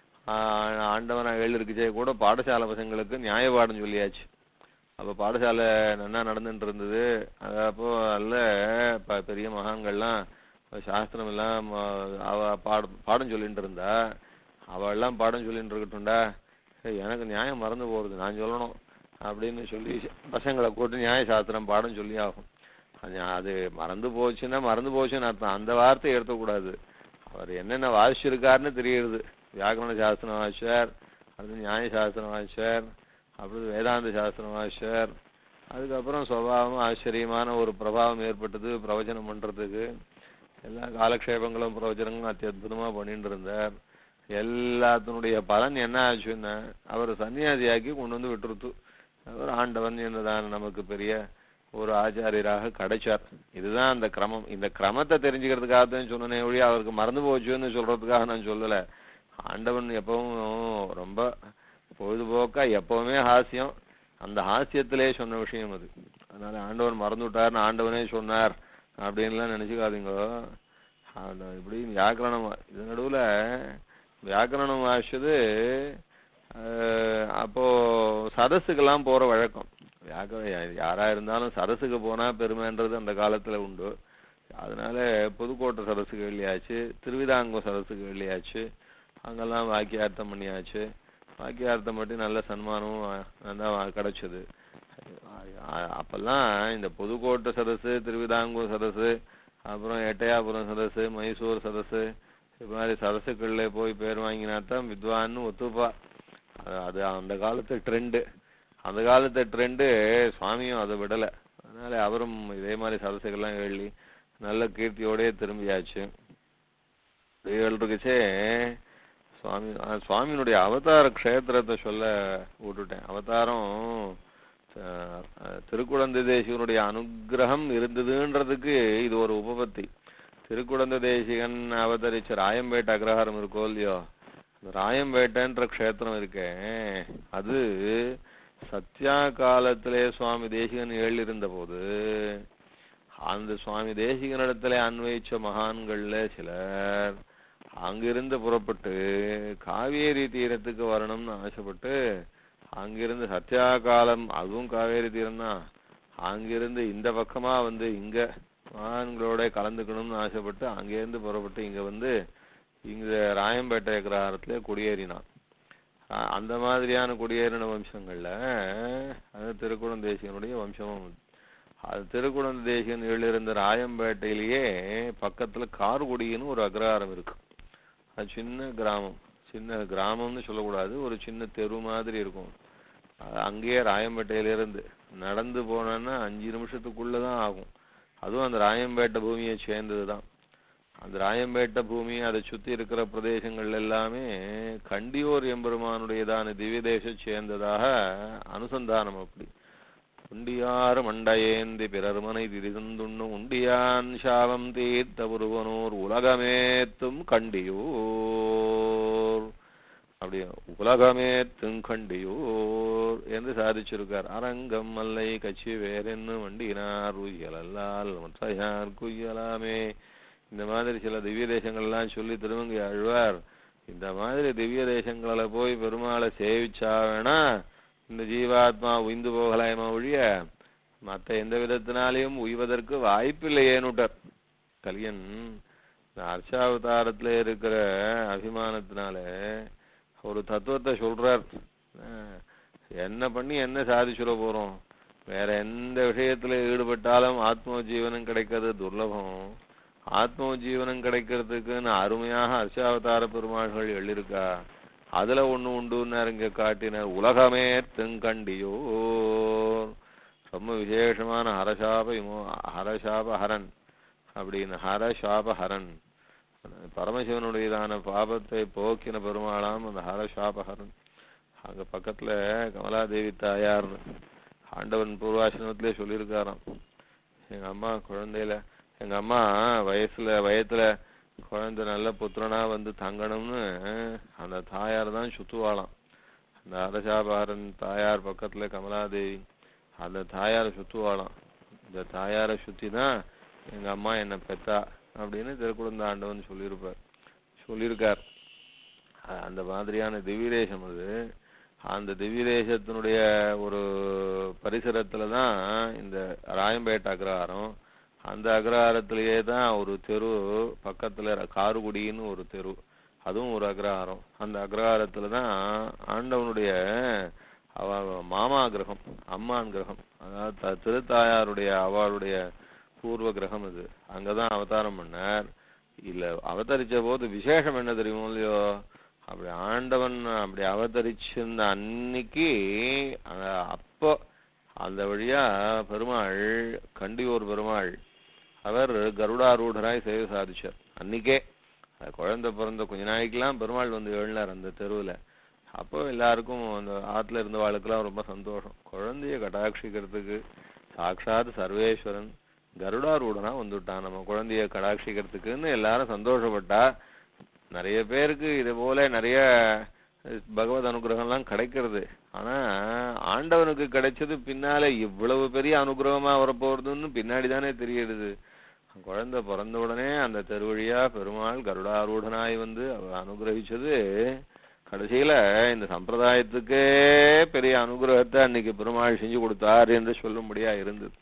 ஆண்டவனா எழுதிருக்குச்சே கூட பாடசாலை பசங்களுக்கு நியாயபாடம் சொல்லியாச்சு. அப்போ பாடசாலை நல்லா நடந்துட்டு இருந்தது. அப்போ நல்ல பெரிய மகான்கள்லாம் சாஸ்திரம் எல்லாம் அவ பாட பாடம் சொல்லிட்டு இருந்தா, அவெல்லாம் பாடம் சொல்லிட்டு இருக்கட்டும்டா, எனக்கு நியாயம் மறந்து போறது நான் சொல்லணும் அப்படின்னு சொல்லி பசங்களை கூட்டு நியாய சாஸ்திரம் பாடம் சொல்லி ஆகும். அது மறந்து போச்சுன்னா மறந்து போச்சுன்னு அர்த்தம். அந்த வார்த்தையை எடுத்துக்கூடாது. அவர் என்னென்ன வாசிச்சிருக்காருன்னு தெரியுது. வியாக்கரண சாஸ்திரம் வாசிச்சார், அடுத்து நியாய சாஸ்திரம் வாசிச்சார், அப்படி வேதாந்த சாஸ்திரம் வாசிச்சார். அதுக்கப்புறம் சுபாவம் ஆச்சரியமான ஒரு பிரபாவம் ஏற்பட்டது பிரவச்சனம் பண்றதுக்கு. எல்லா காலக்ஷேபங்களும் பிரவச்சனங்களும் அத்தியுதமா பண்ணிட்டு இருந்தார். எல்லாத்தினுடைய பலன் என்ன ஆச்சுன்னா அவர் சன்னியாசியாக்கி கொண்டு வந்து விட்டுருத்து. அவர் ஆண்டவன் என்றுதான் நமக்கு பெரிய ஒரு ஆச்சாரியராக கிடைச்சார். இதுதான் அந்த கிரமம். இந்த கிரமத்தை தெரிஞ்சுக்கிறதுக்காக தான் சொன்னேன் ஒழிய அவருக்கு மறந்து போச்சுன்னு சொல்றதுக்காக நான் சொல்லல. ஆண்டவன் எப்பவும் ரொம்ப பொழுதுபோக்கா எப்பவுமே ஹாஸ்யம், அந்த ஹாஸ்யத்திலே சொன்ன விஷயம் அது. அதனால ஆண்டவன் மறந்து விட்டார்னு ஆண்டவனே சொன்னார் அப்படின்லாம் நினைச்சுக்காதீங்க. இப்படி வியாக்கரணம் இது நடுவுல வியாக்கரணம் வாசிச்சது அப்போ சதஸுக்கெல்லாம் போற வழக்கம். வியாக்கரண யாரா இருந்தாலும் சதஸுக்கு போனா பெருமைன்றது அந்த காலத்துல உண்டு. அதனால புதுக்கோட்டை சதஸுக்கு வெளியாச்சு, திருவிதாங்கோ சதஸுக்கு வெளியாச்சு, அங்கெல்லாம் வாக்கியார்த்தம் பண்ணியாச்சு. வாக்கியார்த்தம் மட்டும் நல்ல சன்மானமும் நல்லா கிடைச்சது. அப்பெல்லாம் இந்த புதுக்கோட்டை சதஸு, திருவிதாங்கூர் சதஸு, அப்புறம் எட்டயாபுரம் சதஸு, மைசூர் சதஸு, இது மாதிரி சதஸுக்குள்ளே போய் பேர் வாங்கினாத்தான் வித்வான்னு ஒத்துப்பா. அது அந்த காலத்து ட்ரெண்டு. அந்த காலத்து ட்ரெண்டு சுவாமியும் அதை விடலை. அதனால அவரும் இதே மாதிரி சதஸுக்கெல்லாம் எழுதி நல்ல கீர்த்தியோடய திரும்பியாச்சு. இருக்குச்சே சுவாமி சுவாமியினுடைய அவதார க்ஷேத்திரத்தை சொல்ல விட்டுட்டேன். அவதாரம் திருக்குடந்தை தேசிகனுடைய அனுகிரகம் இருந்ததுன்றதுக்கு இது ஒரு உபபத்தி. திருக்குடந்தை தேசிகன் அவதரிச்ச ராயம்பேட்டை அக்ரஹாரம் இருக்கோ இல்லையோ, அந்த ராயம்பேட்டைன்ற க்ஷேத்திரம் இருக்கே, அது சத்யா காலத்திலே சுவாமி தேசிகன் எழுதியிருந்த போது அந்த சுவாமி தேசிகனிடத்திலே அன்வயிச்ச மகான்கள்ல சிலர் அங்கிருந்து புறப்பட்டு காவேரி தீரத்துக்கு வரணும்னு ஆசைப்பட்டு அங்கிருந்து சத்யா காலம், அதுவும் காவேரி தீரம் தான், அங்கிருந்து இந்த பக்கமா வந்து இங்க மகான்களோட கலந்துக்கணும்னு ஆசைப்பட்டு அங்கேருந்து புறப்பட்டு இங்க வந்து இங்க ராயம்பேட்டை அக்ரஹாரத்திலே குடியேறினான். அந்த மாதிரியான குடியேறின வம்சங்கள்ல அது திருக்குடந்தை தேசிகனுடைய வம்சமும். அது திருக்குடந்தை தேசிகன் எழுதியிருந்த ராயம்பேட்டையிலேயே பக்கத்துல கார்குடின்னு ஒரு அக்ரஹாரம் இருக்கு. அது சின்ன கிராமம், சின்ன கிராமம்னு சொல்லக்கூடாது, ஒரு சின்ன தெரு மாதிரி இருக்கும். அங்கேயே ராயம்பேட்டையிலிருந்து நடந்து போனோன்னா அஞ்சு நிமிஷத்துக்குள்ளதான் ஆகும். அதுவும் அந்த ராயம்பேட்டை பூமியை சேர்ந்தது தான். அந்த ராயம்பேட்டை பூமி அதை சுத்தி இருக்கிற பிரதேசங்கள் எல்லாமே கண்டியூர் எம்பெருமானுடையதான திவ்ய தேசம் சேர்ந்ததாக அனுசந்தானம். அப்படி உண்டியார் மண்டையேந்தி பிறர்மனை திரிந்துண்ணும் உண்டியான் சாவம் தீர்த்த ஒருவனோர் உலகமேத்தும் கண்டியூர், அப்படியே உலகமேத்தும் கண்டியூர் என்று சாதிச்சிருக்கார். அரங்கம் மல்லை கட்சி வேறென்னு வண்டினார் உயலல்லால் மற்றையார் குய்யலாமே. இந்த மாதிரி சில திவ்ய தேசங்கள்லாம் சொல்லி திருவங்கி ஆழ்வார் இந்த மாதிரி திவ்ய தேசங்களை போய் பெருமாளை சேவிச்சா வேணா இந்த ஜீவாத்மா உய்ந்து போகலாயமா ஒழிய மற்ற எந்த விதத்தினாலையும் உய்வதற்கு வாய்ப்பில்லையேனுட்டார். கலியன் இந்த அர்ச்சாவதாரத்துல இருக்கிற அபிமானத்தினால ஒரு தத்துவத்தை சொல்றார். என்ன பண்ணி என்ன சாதிச்சுட போறோம், வேற எந்த விஷயத்துல ஈடுபட்டாலும் ஆத்ம ஜீவனம் கிடைக்கிறது துர்லபம். ஆத்ம ஜீவனம் கிடைக்கிறதுக்குன்னு அருமையாக அர்ச்சாவதார பெருமாள்கள் எழுதியிருக்கா. அதுல ஒண்ணு உண்டுன்னு இங்க காட்டினார். உலகமே தெங்கண்டியோர், ரொம்ப விசேஷமான ஹரசாப ஹரசாப ஹரன் அப்படின்னு, ஹரசாப ஹரன் பரமசிவனுடையதான பாபத்தை போக்கின பெருமாளாம் அந்த ஹரசாபஹரன். அங்க பக்கத்துல கமலாதேவி தாயார் ஆண்டவன் பூர்வாசிரமத்திலே சொல்லியிருக்காராம். எங்க அம்மா குழந்தையில எங்க அம்மா வயசுல வயத்துல குழந்தை நல்ல புத்திரனா வந்து தங்கணும்னு அந்த தாயார் தான் சுத்துவாளாம். அந்த ஹரசாபஹரன் தாயார் பக்கத்துல கமலாதேவி அந்த தாயாரை சுத்துவாளாம். இந்த தாயாரை சுத்தி தான் எங்க அம்மா என்னை பெத்தா அப்படின்னு திருக்குடந்தை ஆண்டவன் சொல்லியிருப்பார் சொல்லியிருக்கார். அந்த மாதிரியான திவ்யதேசம் அது. அந்த திவ்யதேசத்தினுடைய ஒரு பரிசரத்துல தான் இந்த ராயம்பேட்டை அக்ரஹாரம். அந்த அக்ரஹாரத்திலேயே தான் ஒரு தெரு பக்கத்துல கார்குடின்னு ஒரு தெரு, அதுவும் ஒரு அக்ரஹாரம். அந்த அக்ரஹாரத்துல தான் ஆண்டவனுடைய அவ மாமா கிரகம், அம்மான் கிரகம், அதாவது திருத்தாயாருடைய அவளுடைய பூர்வ கிரகம் அது. அங்கதான் அவதாரம் பண்ணார். இல்ல அவதரிச்ச போது விசேஷம் என்ன தெரியுமோ இல்லையோ, அப்படி ஆண்டவன் அப்படி அவதரிச்சிருந்த அன்னைக்கு அப்போ அந்த வழியா பெருமாள் கண்டியூர் பெருமாள் அவர் கருடாரூடராய் சேவை சாதிச்சார். அன்னைக்கே குழந்தை பிறந்த கொஞ்ச நாளைக்கெல்லாம் பெருமாள் வந்து எழுனார் அந்த தெருவில். அப்போ எல்லாருக்கும் அந்த ஆற்றுல இருந்தவாளுக்கெல்லாம் ரொம்ப சந்தோஷம். குழந்தைய கடாட்சிக்கிறதுக்கு சாட்சாத் சர்வேஸ்வரன் கருடாரூடனா வந்துட்டான் நம்ம குழந்தைய கடாட்சிக்கிறதுக்குன்னு எல்லாரும் சந்தோஷப்பட்டா. நிறைய பேருக்கு இது போல நிறைய பகவத் அனுகிரகம்லாம் கிடைக்கிறது. ஆனா ஆண்டவனுக்கு கிடைச்சது பின்னால இவ்வளவு பெரிய அனுகிரகமா வரப்போறதுன்னு பின்னாடி தானே தெரியுது. குழந்தை பிறந்த உடனே அந்த தெருவழியா பெருமாள் கருடாரூடனாய் வந்து அனுகிரகிச்சது கடைசியில இந்த சம்பிரதாயத்துக்கே பெரிய அனுகிரகத்தை அன்னைக்கு பெருமாள் செஞ்சு கொடுத்தார் என்று சொல்லும்படியா இருந்தது.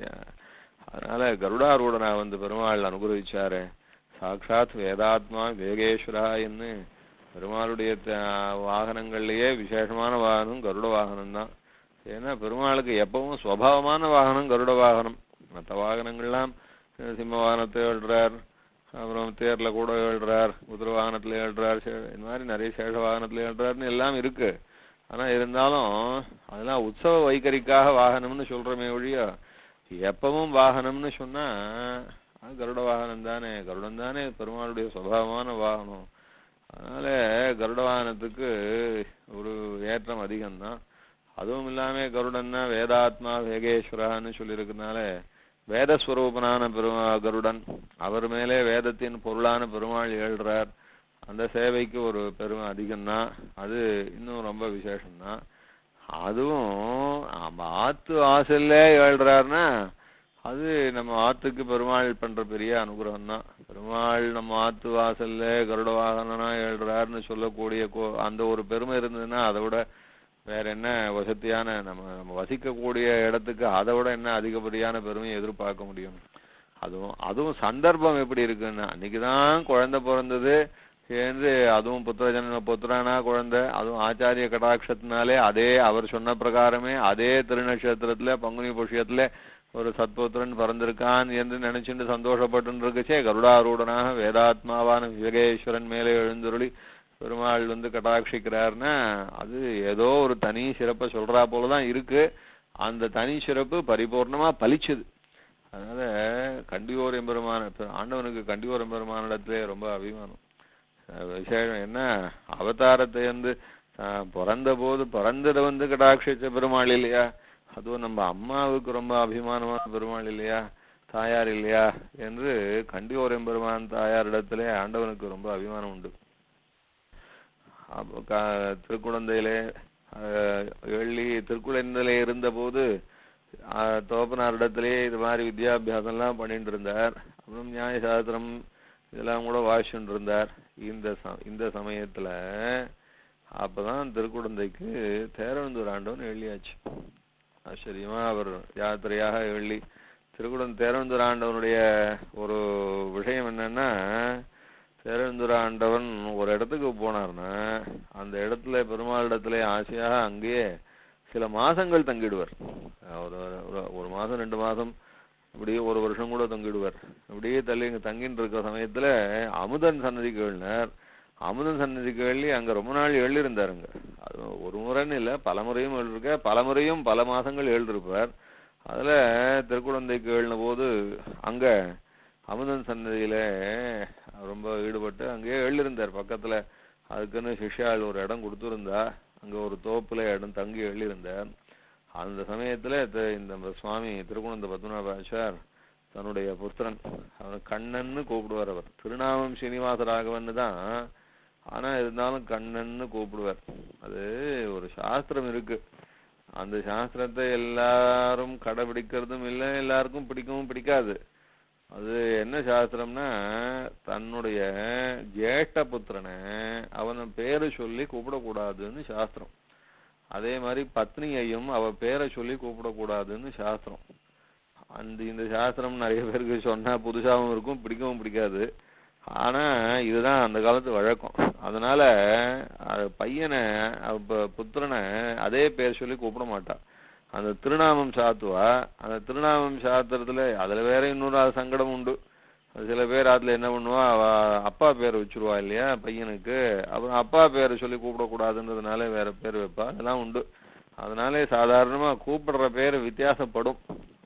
அதனால கருடாரூடனா வந்து பெருமாள் அனுகிரகிச்சாரு. சாட்சாத் வேதாத்மா வேகேஸ்வரா என்று பெருமாளுடைய வாகனங்கள்லயே விசேஷமான வாகனம் கருட வாகனம் தான். ஏன்னா பெருமாளுக்கு எப்பவும் சுவாவமான வாகனம் கருட வாகனம். மற்ற வாகனங்கள்லாம் சிம்ம வாகனத்தை எழுறார், அப்புறம் தேர்ல கூட எழுறார், குதிரை வாகனத்துல எழுறார், இந்த மாதிரி நிறைய சேஷ வாகனத்துல எழுறாருன்னு எல்லாம் இருக்கு. ஆனா இருந்தாலும் அதெல்லாம் உற்சவ வைகரிக்காக வாகனம்னு சொல்றமே ஒழிய எப்பவும் வாகனம்னு சொன்னா அது கருட வாகனம் தானே. கருடன் தானே பெருமாளுடைய சுபாவமான வாகனம். அதனால கருட வாகனத்துக்கு ஒரு ஏற்றம் அதிகம்தான். அதுவும் இல்லாம கருடன்னா வேதாத்மா வேகேஸ்வரான்னு சொல்லியிருக்கிறதுனால வேதஸ்வரூபனான பெருமா கருடன் அவர் மேலே வேதத்தின் பொருளான பெருமாள் ஏழ்றார். அந்த சேவைக்கு ஒரு பெருமை அதிகம்தான். அது இன்னும் ரொம்ப விசேஷம்தான். அதுவும் நம்ம ஆத்து வாசல்ல ஏழ்றாருன்னா அது நம்ம ஆத்துக்கு பெருமாள் பண்ற பெரிய அனுகிரகம் தான். பெருமாள் நம்ம ஆத்து வாசல்ல கருட வாகனனா ஏழ்றாருன்னு சொல்லக்கூடிய அந்த ஒரு பெருமை இருந்ததுன்னா அதை விட வேற என்ன வசதியான நம்ம நம்ம வசிக்கக்கூடிய இடத்துக்கு அதை விட என்ன அதிகப்படியான பெருமையை எதிர்பார்க்க முடியும். அதுவும் அதுவும் சந்தர்ப்பம் எப்படி இருக்குன்னா அன்னைக்குதான் குழந்தை பிறந்தது என்று அதுவும் புத்திரஜன புத்திரானா குழந்தை, அதுவும் ஆச்சாரிய கடாட்சத்தினாலே அதே அவர் சொன்ன பிரகாரமே அதே திருநட்சத்திரத்துல பங்குனி புஷ்யத்துல ஒரு சத்புத்திரன் பிறந்திருக்கான் என்று நினைச்சுட்டு சந்தோஷப்பட்டு இருக்குச்சே கருடாரூடனாக வேதாத்மாவான விவேகேஸ்வரன் மேலே எழுந்துருளி பெருமாள் வந்து கடாட்சிக்கிறார்னா அது ஏதோ ஒரு தனி சிறப்பை சொல்றா போலதான் இருக்கு. அந்த தனி சிறப்பு பரிபூர்ணமா பலிச்சுது. அதனால கண்டியோர் எம்பெருமான ஆண்டவனுக்கு கண்டியோர் எம்பெருமானிடத்திலே ரொம்ப அபிமானம் விசேஷம். என்ன அவதாரத்தை வந்து பிறந்த போது பிறந்ததை வந்து கடாட்சிச்ச பெருமாள் இல்லையா, அதுவும் நம்ம அம்மாவுக்கு ரொம்ப அபிமானமான பெருமாள் இல்லையா, தாயார் இல்லையா என்று கண்டியோர் எம்பெருமான் தாயாரிடத்திலே ஆண்டவனுக்கு ரொம்ப அபிமானம் உண்டு. திருக்குழந்தையிலே எள்ளி திருக்குழந்தையிலே இருந்த போது தோப்பனாரிடத்திலே இது மாதிரி வித்யாபியாசம்லாம் பண்ணிட்டு இருந்தார். அப்புறம் நியாயசாஸ்திரம் இதெல்லாம் கூட வாசிச்சுட்டு இருந்தார். இந்த இந்த சமயத்துல அப்பதான் திருக்குழந்தைக்கு தேரவந்தூர் ஆண்டவன் எள்ளியாச்சு. ஆச்சரியமா அவர் யாத்திரையாக எள்ளி திருக்குழந்தை தேரவந்தூர் ஆண்டவனுடைய ஒரு விஷயம் என்னன்னா, தேரவந்தூர் ஆண்டவன் ஒரு இடத்துக்கு போனார்னா அந்த இடத்துல பெருமாள் இடத்துல ஆசையாக அங்கேயே சில மாசங்கள் தங்கிடுவார். ஒரு ஒரு மாசம் ரெண்டு மாசம் இப்படியே ஒரு வருஷம் கூட தங்கிடுவார். இப்படியே தள்ளி இங்க தங்கின்னு இருக்கிற சமயத்துல அமுதன் சன்னதிக்கு எழுனார். அமுதன் சன்னதிக்கு எழுதி அங்க ரொம்ப நாள் எழுதிருந்தாருங்க. அது ஒரு முறைன்னு இல்லை, பல முறையும் எழுதிருக்க, பல முறையும் பல மாசங்கள் எழுதிருப்பார். அதுல திருக்குழந்தைக்கு எழுதின போது அங்க அமுதன் சன்னதியில ரொம்ப ஈடுபட்டு அங்கேயே எழுதிருந்தார். பக்கத்துல அதுக்குன்னு சிஷ்யாள் ஒரு இடம் கொடுத்துருந்தா அங்க ஒரு தோப்புல இடம் தங்கி எழுதியிருந்தார். அந்த சமயத்துல இந்த சுவாமி திருக்குழந்தை பத்மநாபாச்சார் தன்னுடைய புத்திரன் அவன் கண்ணன்னு கூப்பிடுவார். அவர் திருநாமம் ஸ்ரீனிவாச ராகவன்னு தான், ஆனா இருந்தாலும் கண்ணன்னு கூப்பிடுவார். அது ஒரு சாஸ்திரம் இருக்கு. அந்த சாஸ்திரத்தை எல்லாரும் கடைபிடிக்கிறதும் இல்லை, எல்லாருக்கும் பிடிக்கவும் பிடிக்காது. அது என்ன சாஸ்திரம்னா தன்னுடைய ஜேஷ்ட புத்திரனை அவன பேரை சொல்லி கூப்பிடக்கூடாதுன்னு சாஸ்திரம். அதே மாதிரி பத்னியையும் அவ பேரை சொல்லி கூப்பிடக்கூடாதுன்னு சாஸ்திரம். அந்த இந்த சாஸ்திரம் நிறைய பேருக்கு சொன்னா புதுசாகவும் இருக்கும், பிடிக்கவும் பிடிக்காது. ஆனா இதுதான் அந்த காலத்து வழக்கம். அதனால பையனை புத்திரனை அதே பேர் சொல்லி கூப்பிட மாட்டான். அந்த திருநாமம் சாத்துவா. அந்த திருநாமம் சாத்துறதுல அதுல வேற இன்னொரு சங்கடம் உண்டு. சில பேர் அதுல என்ன பண்ணுவா, அவ அப்பா பேர் வச்சிருவா இல்லையா பையனுக்கு, அப்புறம் அப்பா பேரை சொல்லி கூப்பிடக்கூடாதுன்றதுனால வேற பேர் வைப்பா. அதெல்லாம் உண்டு. அதனாலே சாதாரணமா கூப்பிடுற பேர் வித்தியாசப்படும்.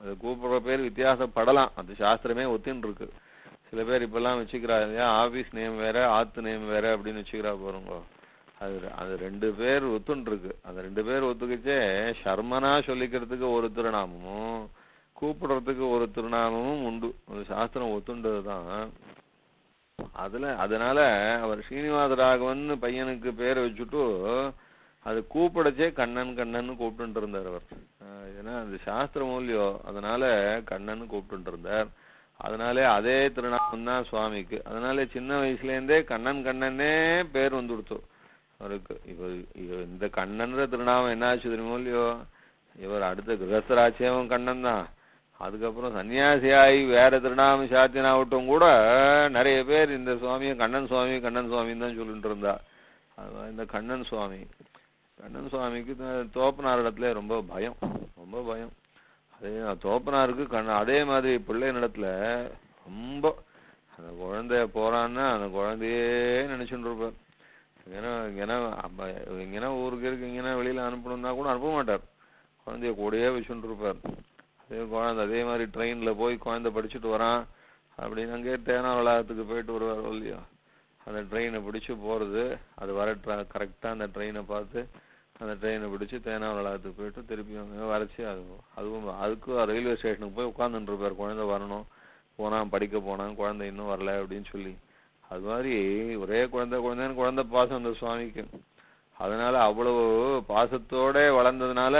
அது கூப்பிடுற பேர் வித்தியாசப்படலாம், அது சாஸ்திரமே ஒத்துன்னு இருக்கு. சில பேர் இப்பெல்லாம் வச்சுக்கிறா இல்லையா, ஆபீஸ் நேம் வேற ஆத்து நேம் வேற அப்படின்னு வச்சுக்கிறா பாருங்க. அது அது ரெண்டு பேர் ஒத்துன்னு இருக்கு. அந்த ரெண்டு பேர் ஒத்துக்கிச்சே சர்மனா சொல்லிக்கிறதுக்கு ஒரு திருநாமமும் கூப்பிடுறதுக்கு ஒரு திருநாமமும் உண்டு. அது சாஸ்திரம் ஒத்துண்டது தான். அதுல அதனால அவர் ஸ்ரீனிவாச ராகவன் பையனுக்கு பேரை வச்சுட்டு அது கூப்பிடச்சே கண்ணன் கண்ணன் கூப்பிட்டு இருந்தார் அவர். ஏன்னா அது சாஸ்திர மூலியம், அதனால கண்ணன் கூப்பிட்டு இருந்தார். அதனாலே அதே திருநாமம் தான் சுவாமிக்கு. அதனால சின்ன வயசுல இருந்தே கண்ணன் கண்ணனே பேர் வந்து கொடுத்தோம் அவருக்கு. இவ இந்த கண்ணன்ற திருநாமம் என்ன ஆச்சு தெரியுமோ இல்லையோ, இவர் அடுத்த கிரகஸ்தராட்சியமும் கண்ணன் தான். அதுக்கப்புறம் சன்னியாசியாகி வேற திருநாமம் சாத்தினாவட்டும் கூட நிறைய பேர் இந்த சுவாமியை கண்ணன் சுவாமி கண்ணன் சுவாமின்னு தான் சொல்லிட்டு இருந்தா. அது இந்த கண்ணன் சுவாமி கண்ணன் சுவாமிக்கு தோப்பனார் இடத்துல ரொம்ப பயம், ரொம்ப பயம். அதே தோப்பனாருக்கு கண்ண அதே மாதிரி பிள்ளை இடத்துல ரொம்ப அந்த குழந்தைய போறான்னா அந்த குழந்தையே நினைச்சுட்டு இருப்பார். இங்கன்னா இங்கன்னா அப்ப இங்கன்னா ஊருக்கு இருக்கு, இங்கன்னா வெளியில அனுப்பணும்னா கூட அனுப்ப மாட்டார், குழந்தைய கூடயே வச்சுட்டு இருப்பார். அதே குழந்தை அதே மாதிரி ட்ரெயின்ல போய் குழந்தை படிச்சுட்டு வரான் அப்படின்னு அங்கேயே தேனா வளாகத்துக்கு போயிட்டு வருவார் இல்லையா, அந்த ட்ரெயினை பிடிச்சி போறது, அது வர கரெக்டா அந்த ட்ரெயினை பார்த்து அந்த ட்ரெயினை பிடிச்சி தேனா வளாகத்துக்கு போயிட்டு திருப்பி அங்கே வரைச்சி அது அதுவும் அதுக்கும் ரயில்வே ஸ்டேஷனுக்கு போய் உட்காந்துட்டு இருப்பார். குழந்தை வரணும், போனான் படிக்க போனான், குழந்தை இன்னும் வரல அப்படின்னு சொல்லி. அது மாதிரி ஒரே குழந்தை குழந்தைன்னு குழந்தை பாசம் அந்த சுவாமிக்கு. அதனால அவ்வளவு பாசத்தோட வளர்ந்ததுனால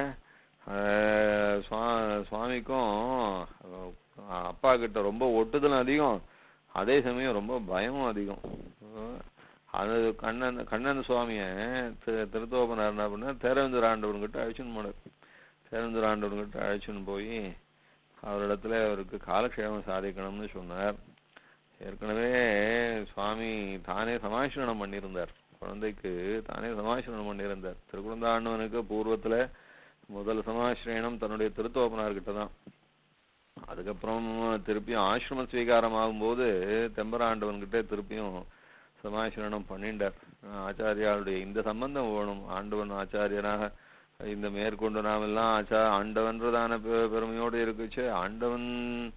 சுவாமிக்கும் அப்பா கிட்ட ரொம்ப ஒட்டுதலும் அதிகம், அதே சமயம் ரொம்ப பயமும் அதிகம். அது கண்ணன் கண்ணன் சுவாமிய திருத்தோப்பனார் என்ன பண்ண தேரவேந்தர் ஆண்டவன்கிட்ட அழைச்சுன்னு போனார். தேரவேந்தர் ஆண்டவன்கிட்ட அழைச்சுன்னு போய் அவரிடத்துல அவருக்கு காலக்ஷேமம் சாதிக்கணும்னு சொன்னார். ஏற்கனவே சுவாமி தானே சமாசிரணம் பண்ணியிருந்தார், குழந்தைக்கு தானே சமாசிரணம் பண்ணியிருந்தார். திருக்குழந்தை ஆண்டவனுக்கு பூர்வத்துல முதல் சமாசிரணம் தன்னுடைய திருத்தோப்பனார்கிட்ட தான். அதுக்கப்புறம் திருப்பியும் ஆசிரம ஸ்வீகாரம் ஆகும்போது தெம்பராண்டவன்கிட்ட திருப்பியும் சமாசிரணம் பண்ணிண்டார். ஆச்சாரியாளுடைய இந்த சம்பந்தம் வேணும், ஆண்டவன் ஆச்சாரியனாக இந்த மேற்கொண்டு நாம் எல்லாம் ஆச்சா ஆண்டவன்றதான பெருமையோடு இருக்குச்சு. ஆண்டவன்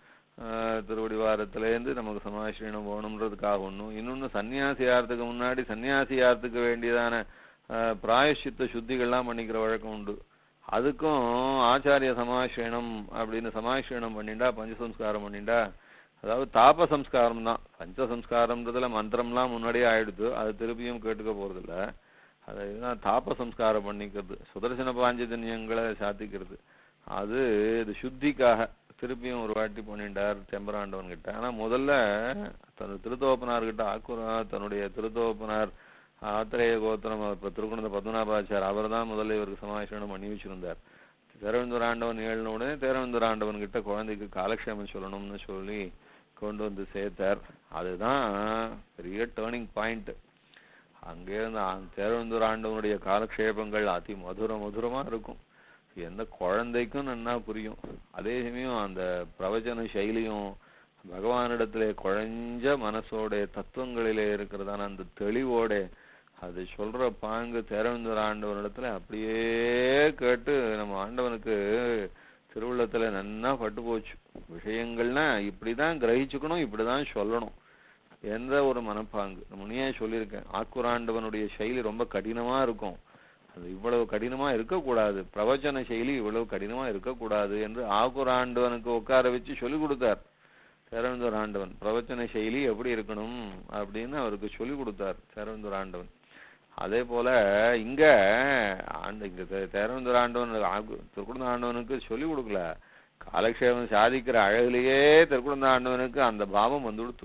திருவடிவாரத்திலேருந்து நமக்கு சமாசிரணம் வேணும்ன்றதுக்காக ஒன்றும், இன்னொன்று சன்னியாசியாரத்துக்கு முன்னாடி சன்னியாசியாரத்துக்கு வேண்டியதான பிராயஷ்சித்த சுத்திகள்லாம் பண்ணிக்கிற வழக்கம் உண்டு. அதுக்கும் ஆச்சாரிய சமாசிரணம் அப்படின்னு சமாசிரணம் பண்ணிண்டா பஞ்சசம்ஸ்காரம் பண்ணிண்டா, அதாவது தாப சம்ஸ்காரம் தான். பஞ்சசம்ஸ்காரம்ன்றதுல மந்திரம்லாம் முன்னாடியே ஆயிடுது, அது திருப்பியும் கேட்டுக்க போறதில்ல. அது இதுதான் தாப சம்ஸ்காரம் பண்ணிக்கிறது, சுதர்சன பாஞ்சஜன்யங்களை சாத்திக்கிறது. அது இது சுத்திக்காக திருப்பியும் ஒரு வாட்டி பண்ணிட்டார் தெம்பராண்டவன் கிட்ட. ஆனா முதல்ல தன் திருத்தோப்பனார்கிட்ட ஆக்குரா தன்னுடைய திருத்தோப்பனார் ஆத்திரேய கோத்திரம் இப்ப திருக்குணந்த பத்மநாபாச்சார் அவர் தான் முதல்ல இவருக்கு சமாசிரணம் பண்ணி வச்சிருந்தார். தேரவேந்தர் ஆண்டவன் ஏழுன உடனே தேரவேந்தர் ஆண்டவன் கிட்ட குழந்தைக்கு காலக்ஷேமம் சொல்லணும்னு சொல்லி கொண்டு வந்து சேர்த்தார். அதுதான் பெரிய டேர்னிங் பாயிண்ட். அங்கே இருந்து தேரவேந்தர் ஆண்டவனுடைய காலக்ஷேபங்கள் அதி மதுர மதுரமா இருக்கும், எந்த குழந்தைக்கும் நன்னா புரியும். அதே சமயம் அந்த பிரவச்சன சைலியும் பகவானிடத்திலே குழஞ்ச மனசோட தத்துவங்களிலே இருக்கிறதான அந்த தெளிவோட அது சொல்ற பாங்கு தேரவேந்தர் ஆண்டவனிடத்துல அப்படியே கேட்டு நம்ம ஆண்டவனுக்கு திருவுள்ளத்துல நன்னா பட்டு போச்சு. விஷயங்கள்னா இப்படிதான் கிரகிச்சுக்கணும், இப்படிதான் சொல்லணும் என்ற ஒரு மனப்பாங்கு. முன்னே சொல்லியிருக்கேன், ஆக்குராண்டவனுடைய சைலி ரொம்ப கடினமா இருக்கும், அது இவ்வளவு கடினமா இருக்கக்கூடாது, பிரவச்சன செயலி இவ்வளவு கடினமா இருக்கக்கூடாது என்று ஆக்குராண்டவனுக்கு உட்கார வச்சு சொல்லி கொடுத்தார் தேரவேந்தர் ஆண்டவன். பிரவச்சன செயலி எப்படி இருக்கணும் அப்படின்னு அவருக்கு சொல்லி கொடுத்தார் தேரவேந்தர் ஆண்டவன். அதே போல இங்க ஆண்டு இங்க தேரவேந்தர் ஆண்டவன் திருக்குழந்த ஆண்டவனுக்கு சொல்லி கொடுக்கல, காலக்ஷேபம் சாதிக்கிற அழகுலேயே திருக்குழந்த ஆண்டவனுக்கு அந்த பாவம் வந்து கொடுத்து.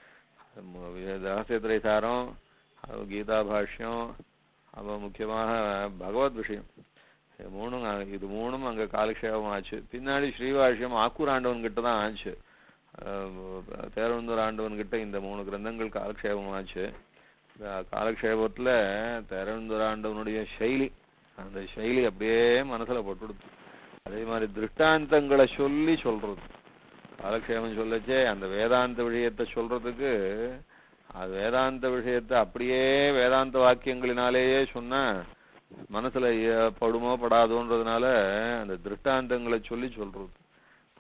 ரகசியத்திரை சாரம், கீதா பாஷ்யம், அப்போ முக்கியமாக பகவத் விஷயம், மூணும் இது மூணும் அங்கே காலக்ஷேபம் ஆச்சு. பின்னாடி ஸ்ரீவாஷ்யம் ஆக்கூராண்டவன் கிட்ட தான் ஆச்சு. தேரவேந்தர் ஆண்டவன் கிட்ட இந்த மூணு கிரந்தங்கள் காலக்ஷேபம் ஆச்சு. இந்த காலக்ஷேபத்தில் தேரவேந்தர் ஆண்டவனுடைய சைலி, அந்த சைலி அப்படியே மனசுல போட்டுடுது. அதே மாதிரி திருஷ்டாந்தங்களை சொல்லி சொல்றது, காலக்ஷேபம் சொல்லச்சே அந்த வேதாந்த விஷயத்தை சொல்றதுக்கு அது வேதாந்த விஷயத்தை அப்படியே வேதாந்த வாக்கியங்களினாலேயே சொன்னா மனசுல படுமோ படாதோன்றதுனால அந்த திருஷ்டாந்தங்களை சொல்லி சொல்றது.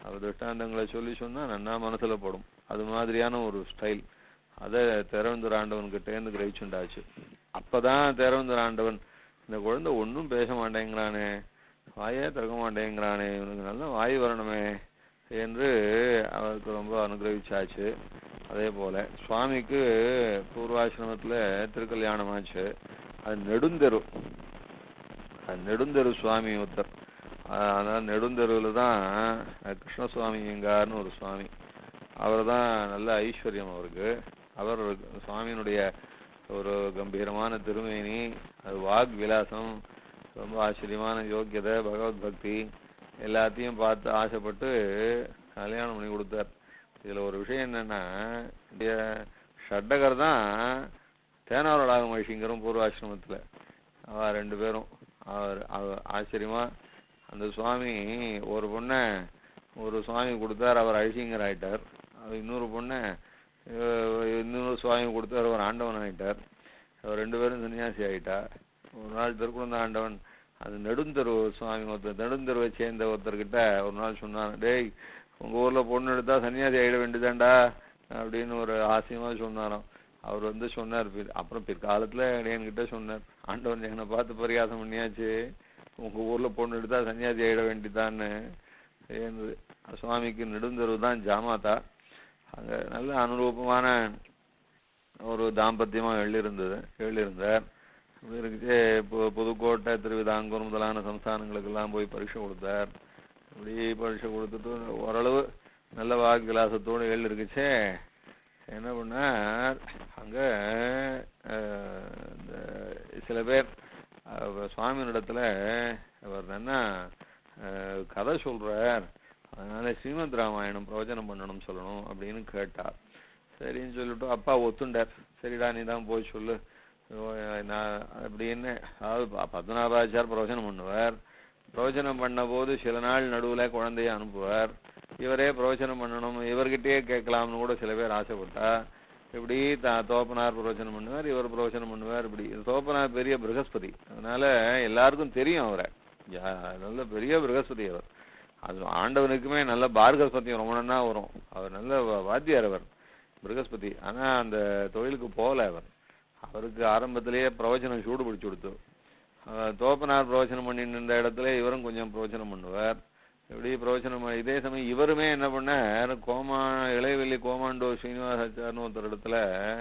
அவர் திருஷ்டாந்தங்களை சொல்லி சொன்னா நன்னா மனசுல படும். அது மாதிரியான ஒரு ஸ்டைல். அதை திறவந்தூர் ஆண்டவன் கிட்டேருந்து கிரகிச்சுண்டாச்சு. அப்பதான் திறவந்தூர் ஆண்டவன் இந்த குழந்தை ஒன்றும் பேச மாட்டேங்கிறானே, வாயே திறக்க மாட்டேங்கிறானே, இவனுக்கு நல்ல வாய் வரணுமே என்று அவருக்கு ரொம்ப அனுகிரகிச்சாச்சு. அதே போல சுவாமிக்கு பூர்வாசிரமத்துல திருக்கல்யாணம் ஆச்சு. அது நெடுந்தெரு, அது நெடுந்தெரு சுவாமி ஒருத்தர். அதனால நெடுந்தெருவில் தான் கிருஷ்ணசுவாமிங்கார்னு ஒரு சுவாமி. அவர் தான் நல்ல ஐஸ்வர்யம் அவருக்கு. அவர் சுவாமியினுடைய ஒரு கம்பீரமான திருமேனி, அது வாக் விலாசம், ரொம்ப ஆச்சரியமான யோக்கியதை, பகவத் பக்தி எல்லாத்தையும் பார்த்து ஆசைப்பட்டு கல்யாணம் பண்ணி கொடுத்தார். இதில் ஒரு விஷயம் என்னன்னா, இந்த ஷட்டகர் தான் தேனாவரடாக மகிழ்ச்சிங்கிறோம் பூர்வாசிரமத்தில். அவ ரெண்டு பேரும் அவர் ஆச்சரியமா அந்த சுவாமி ஒரு பொண்ணை ஒரு சுவாமி கொடுத்தார், அவர் அழிசிங்கர் ஆயிட்டார். அவர் இன்னொரு பொண்ணை இன்னொரு சுவாமி கொடுத்தார், அவர் ஆண்டவன் ஆயிட்டார். அவர் ரெண்டு பேரும் சன்னியாசி ஆயிட்டா. ஒரு நாள் திருக்குழந்தை ஆண்டவன் அது நெடுந்தெரு சுவாமி ஒருத்தர் நெடுந்தெருவை சேர்ந்த ஒருத்தர்கிட்ட ஒரு நாள் சொன்னார், டேய் உங்க ஊர்ல பொண்ணு எடுத்தா சன்னியாசி ஆயிட வேண்டியதாண்டா அப்படின்னு ஒரு ஆசையமா சொன்னாராம். அவர் வந்து சொன்னார். அப்புறம் பிற்காலத்துல என்கிட்ட சொன்னார், ஆண்டவன் என்னை பார்த்து பரியாசம் பண்ணியாச்சு, உங்க ஊர்ல பொண்ணு எடுத்தா சன்னியாசி ஆயிட வேண்டியதான்னு. சுவாமிக்கு நெடுந்தெரு தான் ஜாமாதா. அங்க நல்ல அனுரூபமான ஒரு தாம்பத்தியமா எழுதிருந்தது எழுதியிருந்தார். அப்படி இருக்குச்சு. புதுக்கோட்டை, திருவிதாங்கூர் முதலான சம்ஸ்தானங்களுக்கெல்லாம் போய் பரீட்சை கொடுத்தார். அப்படி பரீட்சை கொடுத்துட்டு ஓரளவு நல்ல வாக்கு விலாசத்தோடு எழுதிருக்குச்சே. என்ன பண்ணார், அங்க சில பேர் சுவாமியினிடத்துல அவர் என்ன கதை சொல்றார், அதனால ஸ்ரீமத் ராமாயணம் பிரவச்சனம் பண்ணணும் சொல்லணும் அப்படின்னு கேட்டார். சரின்னு சொல்லிட்டு அப்பா ஒத்துண்டார். சரிடா நீ தான் போய் சொல்லு நான் அப்படின்னு. அதாவது பத்மநாபாச்சார் பிரவச்சனம் பண்ணுவார். பிரவச்சனம் பண்ண போது சில நாள் நடுவில் குழந்தைய அனுப்புவார். இவரே பிரவச்சனம் பண்ணணும், இவர்கிட்டயே கேட்கலாம்னு கூட சில பேர் ஆசைப்பட்டா. இப்படி த தோப்பனார் பிரவச்சனம் பண்ணுவார், இவர் பிரவச்சனம் பண்ணுவார். இப்படி தோப்பனார் பெரிய பிரகஸ்பதி, அதனால எல்லாருக்கும் தெரியும் அவரை. நல்ல பெரிய பிரகஸ்பதி அவர். அது ஆண்டவனுக்குமே நல்ல பார்கஸ்பதியம் ரொம்ப நன்னா வரும். அவர் நல்ல வாத்தியார் அவர் பிரகஸ்பதி. ஆனா அந்த தொழிலுக்கு போகல அவர். அவருக்கு ஆரம்பத்திலேயே பிரவச்சனம் சூடு பிடிச்சு கொடுத்து. தோப்பனார் பிரவச்சனம் பண்ணிட்டு இருந்த இடத்துல இவரும் கொஞ்சம் பிரவச்சனம் பண்ணுவார். இப்படி பிரவச்சனம். இதே சமயம் இவருமே என்ன பண்ணார், கோமா இளையவெளி கோமாண்டோ ஸ்ரீனிவாசாச்சார்னு ஒருத்தர் இடத்துல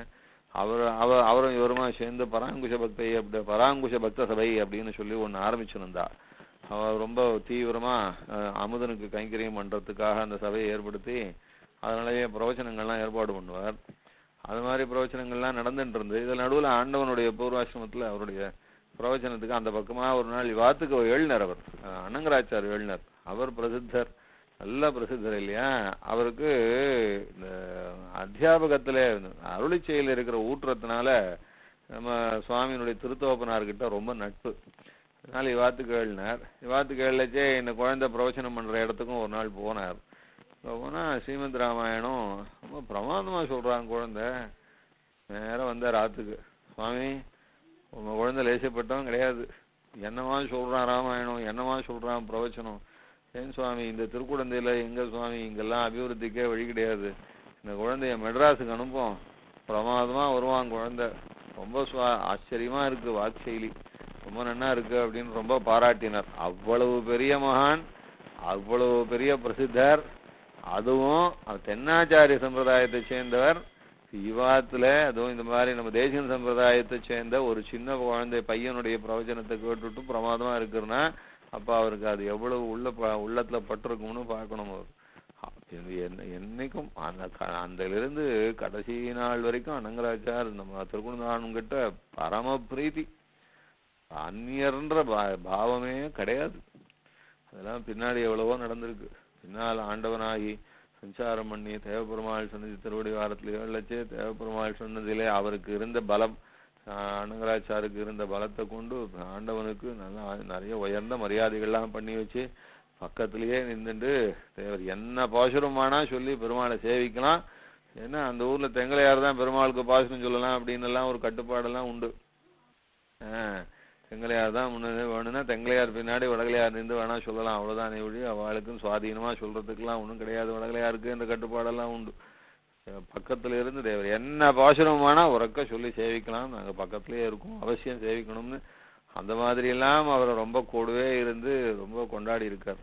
அவர் அவ அவரும் இவருமா சேர்ந்து பராங்குஷ பக்தை அப்படி பராங்குஷ பக்த சபை அப்படின்னு சொல்லி ஒன்று ஆரம்பிச்சிருந்தா. அவர் ரொம்ப தீவிரமா அமுதனுக்கு கைங்கரியம் பண்றதுக்காக அந்த சபையை ஏற்படுத்தி அதனாலேயே பிரவச்சனங்கள்லாம் ஏற்பாடு பண்ணுவார். அது மாதிரி பிரவச்சனங்கள்லாம் நடந்துட்டு இருந்து இதில் நடுவில் ஆண்டவனுடைய பூர்வாசிரமத்தில் அவருடைய பிரவச்சனத்துக்கு அந்த பக்கமா ஒரு நாள் வாத்துக்கு எழுநர், அவர் அனங்கராச்சார் எழுநர். அவர் பிரசித்தர், நல்ல பிரசித்தர் இல்லையா. அவருக்கு இந்த அத்தியாபகத்துல அருளிச்செயல் இருக்கிற ஊற்றத்தினால நம்ம சுவாமியினுடைய திருத்தோப்பனார்கிட்ட ரொம்ப நட்பு. அதனால இவாத்துக்கு எழுனார். இவாத்துக்கு எழுச்சே இந்த குழந்தை பிரவச்சனம் பண்ற இடத்துக்கும் ஒரு நாள் போனார். போனா ஸ்ரீமத் ராமாயணம் ரொம்ப பிரமாதமா சொல்றாங்க குழந்தை. நேரம் வந்தார் ஆத்துக்கு. சுவாமி உங்க குழந்தை லேசப்பட்டவன் கிடையாது, என்னவா சொல்றான் ராமாயணம், என்னவா சொல்றான் பிரவச்சனம். ஏன் சுவாமி இந்த திருக்குழந்தையில எங்க சுவாமி இங்கெல்லாம் அபிவிருத்திக்கே வழி கிடையாது, இந்த குழந்தைய மெட்ராஸுக்கு அனுப்போம், பிரமாதமா வருவான் குழந்தை, ரொம்ப சுவா ஆச்சரியமா இருக்கு வாக்செய்லி, ரொம்ப நன்னா இருக்கு அப்படின்னு ரொம்ப பாராட்டினார். அவ்வளவு பெரிய மகான், அவ்வளவு பெரிய பிரசித்தர், அதுவும் தென்னாச்சாரிய சம்பிரதாயத்தை சேர்ந்தவர். இவாத்துல அதுவும் இந்த மாதிரி நம்ம தேசிய சம்பிரதாயத்தை சேர்ந்த ஒரு சின்ன குழந்தை பையனுடைய பிரவச்சனத்தை கேட்டுட்டு பிரமாதமா இருக்குன்னா அப்ப அவருக்கு அது எவ்வளவு உள்ள உள்ளத்துல பட்டிருக்கும்னு பார்க்கணும். அவர் என்னைக்கும் அந்த அந்த இருந்து கடைசி நாள் வரைக்கும் அனங்கராச்சார் நம்ம திருக்குணானம் கிட்ட பரம பிரீத்தி, அந்நியர்ன்ற பாவமே கிடையாது. அதெல்லாம் பின்னாடி எவ்வளவோ நடந்திருக்கு. பின்னால் ஆண்டவனாகி சஞ்சாரம் பண்ணி தேவபெருமாள் சொன்னது திருவடி வாரத்தில் ஏழச்சே தேவபெருமாள் சொன்னதிலே அவருக்கு இருந்த பலம், அனங்கராச்சாருக்கு இருந்த பலத்தை கொண்டு ஆண்டவனுக்கு நல்லா நிறைய உயர்ந்த மரியாதைகள்லாம் பண்ணி வச்சு பக்கத்திலேயே நின்றுட்டு தேவர் என்ன பாசுரமானா சொல்லி பெருமாளை சேவிக்கலாம். ஏன்னா அந்த ஊர்ல தெங்கலையார் தான் பெருமாளுக்கு பாசுரம் சொல்லலாம் அப்படின்னு எல்லாம் ஒரு கட்டுப்பாடெல்லாம் உண்டு. ஆஹ் தெங்கலையார் தான் முன்னே வேணும்னா தெங்கலையார் பின்னாடி வடகலையார் நின்று வேணா சொல்லலாம், அவ்வளோதான் ஒழி. அவளுக்கும் சுவாதீனமாக சொல்கிறதுக்கெல்லாம் ஒன்றும் கிடையாது. வடகலையாருக்கு இந்த கட்டுப்பாடெல்லாம் உண்டு. பக்கத்தில் இருந்து தேவர் என்ன பாசுரம் வேணால் உறக்க சொல்லி சேவிக்கலாம், நாங்கள் பக்கத்துலேயே இருக்கோம், அவசியம் சேவிக்கணும்னு அந்த மாதிரியெல்லாம் அவரை ரொம்ப கூடவே இருந்து ரொம்ப கொண்டாடி இருக்கார்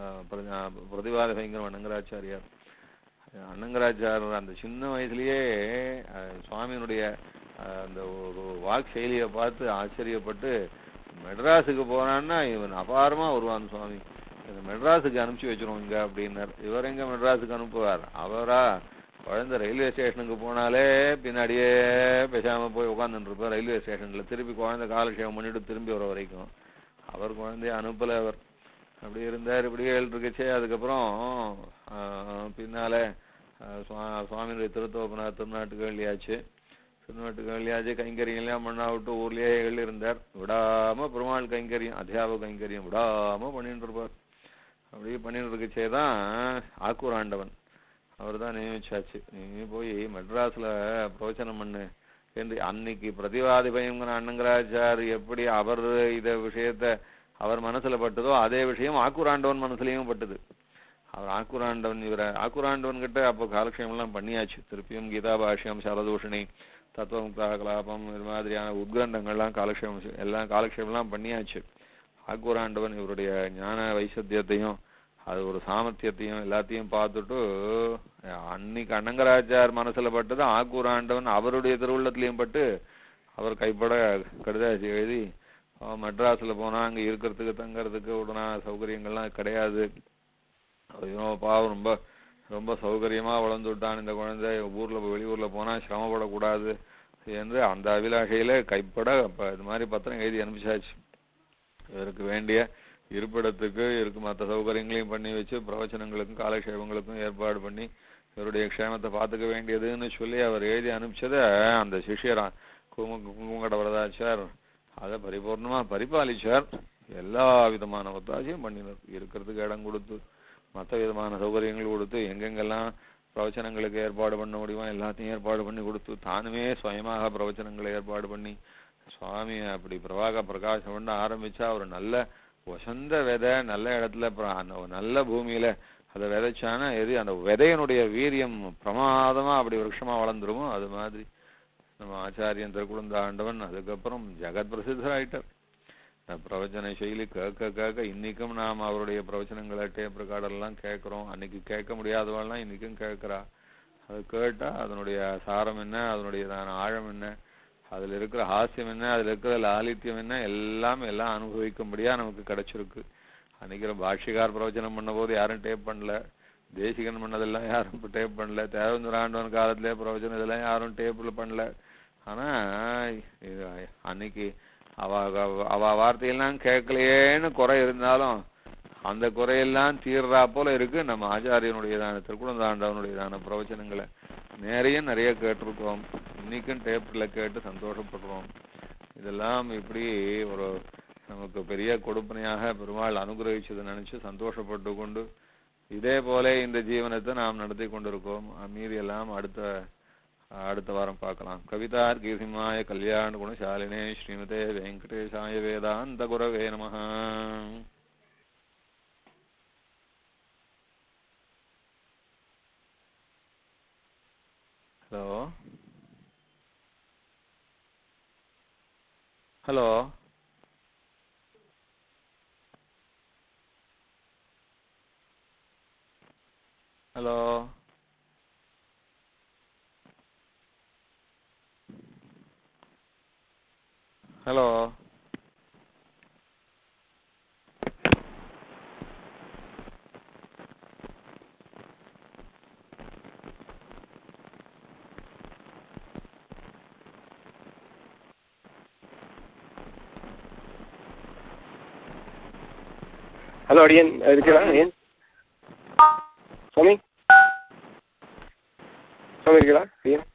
பிரதிவாத பயங்கரம் அண்ணங்கராச்சாரியார். அண்ணங்கராச்சாரியர் அந்த சின்ன வயசுலேயே சுவாமியினுடைய அந்த ஒரு வாக் செயலியை பார்த்து ஆச்சரியப்பட்டு மெட்ராஸுக்கு போனான்னா இவன் அபாரமாக வருவான் சுவாமி, இந்த மெட்ராஸுக்கு அனுப்பிச்சி வச்சிருவோம் இங்கே அப்படின்னார். இவர் எங்கே மெட்ராஸுக்கு அனுப்புவார், அவரா குழந்தை ரயில்வே ஸ்டேஷனுக்கு போனாலே பின்னாடியே பேசாமல் போய் உட்காந்துருப்பார் ரயில்வே ஸ்டேஷனில். திருப்பி குழந்தை காலக்ஷேபம் பண்ணிட்டு திரும்பி வர வரைக்கும் அவர் குழந்தைய அனுப்பலை. அவர் அப்படி இருந்தார். இப்படியே இருக்கச்சே அதுக்கப்புறம் பின்னால் சுவா சுவாமியுடைய திருத்தோப்பனார் திருநாட்டுக்கு வெளியாச்சு. திருநாட்டுக்கு வெளியாச்சு கைங்கரியெல்லாம் மண்ணா விட்டு ஊர்லேயே இருந்தார். விடாமல் பெருமாள் கைங்கரியம் அத்தியாபக கைங்கரியம் விடாமல் பண்ணிட்டு இருப்பார். அப்படியே பண்ணிட்டு இருக்கச்சே தான் ஆக்கூராண்டவன் அவர் தான் நியமிச்சாச்சு, நீ போய் மெட்ராஸில் பிரவச்சனம் பண்ணு என்று. அன்னைக்கு பிரதிவாதி பயங்கர அண்ணங்கராச்சார் எப்படி அவர் இதை விஷயத்தை அவர் மனசில் பட்டதோ அதே விஷயம் ஆக்கூராண்டவன் மனசுலையும் பட்டது. அவர் ஆக்கூராண்டவன் இவரை ஆக்கூராண்டவன் கிட்ட அப்போ காலக்ஷேமெல்லாம் பண்ணியாச்சு. திருப்பியும் கீதா பாஷ்யம் சரதூஷணி தத்துவமுக்தா கலாபம் இது மாதிரியான உத்கிரந்தங்கள்லாம் காலக்ஷேபம் எல்லாம் காலக்ஷேபம்லாம் பண்ணியாச்சு. ஆக்கூராண்டவன் இவருடைய ஞான வைசத்தியத்தையும் அது ஒரு சாமர்த்தியத்தையும் எல்லாத்தையும் பார்த்துட்டு அன்னைக்கு அண்ணங்கராச்சார் மனசுல பட்டது ஆக்கூராண்டவன் அவருடைய திருவுள்ளத்திலையும் பட்டு அவர் கைப்பட கடிதாசி எழுதி மெட்ராஸில் போனால் அங்கே இருக்கிறதுக்கு தங்கிறதுக்கு உடனே சௌகரியங்கள்லாம் கிடையாது, ஐயோ பாவம் ரொம்ப ரொம்ப சௌகரியமாக வளர்ந்து விட்டான் இந்த குழந்தை, ஊரில் வெளியூரில் போனால் சிரமப்படக்கூடாது என்று அந்த அபிலாஷையில் கைப்பட இப்போ இது மாதிரி பத்திரம் எழுதி அனுப்பிச்சாச்சு. இவருக்கு வேண்டிய இருப்பிடத்துக்கு இருக்கு மற்ற சௌகரியங்களையும் பண்ணி வச்சு பிரவச்சனங்களுக்கும் காலக்ஷேபங்களுக்கும் ஏற்பாடு பண்ணி இவருடைய க்ஷேமத்தை பார்த்துக்க வேண்டியதுன்னு சொல்லி அவர் எழுதி அனுப்பிச்சதை அந்த சிஷியரா குங்கு குங்குங்கட வரதாச்சார் அதை பரிபூர்ணமாக பரிபாலிச்சார். எல்லா விதமான ஒத்தாசையும் பண்ணினார். இருக்கிறதுக்கு இடம் கொடுத்து மற்ற விதமான சௌகரியங்கள் கொடுத்து எங்கெங்கெல்லாம் பிரவச்சனங்களுக்கு ஏற்பாடு பண்ண முடியுமோ எல்லாத்தையும் ஏற்பாடு பண்ணி கொடுத்து தானுமே சுயமாக பிரவச்சனங்களை ஏற்பாடு பண்ணி சுவாமி அப்படி பிரவாக பிரகாசம் பண்ண ஆரம்பித்தா ஒரு நல்ல வசந்த விதை நல்ல இடத்துல நல்ல பூமியில் அதை விதைச்சானா எது அந்த விதையனுடைய வீரியம் பிரமாதமாக அப்படி விருட்சமாக வளர்ந்துருமோ அது மாதிரி நம்ம ஆச்சாரியன் திருக்குழந்த ஆண்டவன் அதுக்கப்புறம் ஜெகத் பிரசித்தராயிட்டார். பிரவச்சன செயலி கேட்க கேட்க இன்றைக்கும் நாம் அவருடைய பிரவச்சனங்களை டேப் ரெக்கார்டெல்லாம் கேட்குறோம். அன்றைக்கி கேட்க முடியாதவெல்லாம் இன்றைக்கும் கேட்குறா. அது கேட்டால் அதனுடைய சாரம் என்ன, அதனுடைய ஆழம் என்ன, அதில் இருக்கிற ஹாஸ்யம் என்ன, அதில் இருக்கிற லாலித்யம் என்ன எல்லாமே எல்லாம் அனுபவிக்கும்படியாக நமக்கு கிடச்சிருக்கு. அன்றைக்கி பாஷ்யக்கார் பிரவச்சனம் பண்ண போது யாரும் டேப் பண்ணல, தேசிகன் பண்ணதெல்லாம் யாரும் இப்போ டேப் பண்ணல, தேவந்துராண்டவன் காலத்திலே பிரவச்சனம் இதெல்லாம் யாரும் டேப்பில் பண்ணல. ஆனால் இது அன்னைக்கு அவ அவ வார்த்தையெல்லாம் கேட்கலையேன்னு குறை இருந்தாலும் அந்த குறையெல்லாம் தீர்றா போல இருக்கு நம்ம ஆச்சாரியனுடையதான திருக்குழந்தாண்டவனுடையதான பிரவச்சனங்களை நிறைய நிறைய கேட்டிருக்கோம். இன்னைக்கும் டேப்பில் கேட்டு சந்தோஷப்படுறோம். இதெல்லாம் இப்படி ஒரு நமக்கு பெரிய கொடுப்பனையாக பெருமாள் அனுகிரகிச்சதை நினைச்சு சந்தோஷப்பட்டு கொண்டு இதே போல இந்த ஜீவனத்தை நாம் நடத்தி கொண்டிருக்கோம். மீதி எல்லாம் அடுத்த அடுத்த வாரம் பார்க்கலாம். கவிதார்க்கிக சிம்மாய கல்யாண குணசாலினே ஸ்ரீமதே வெங்கடேசாய வேதாந்த குரவே நமஹ. Hello hello hello hello hello அடியன் இருக்கிறா அடியன் சுவாமி சுவாமி இருக்கிறா அடியன்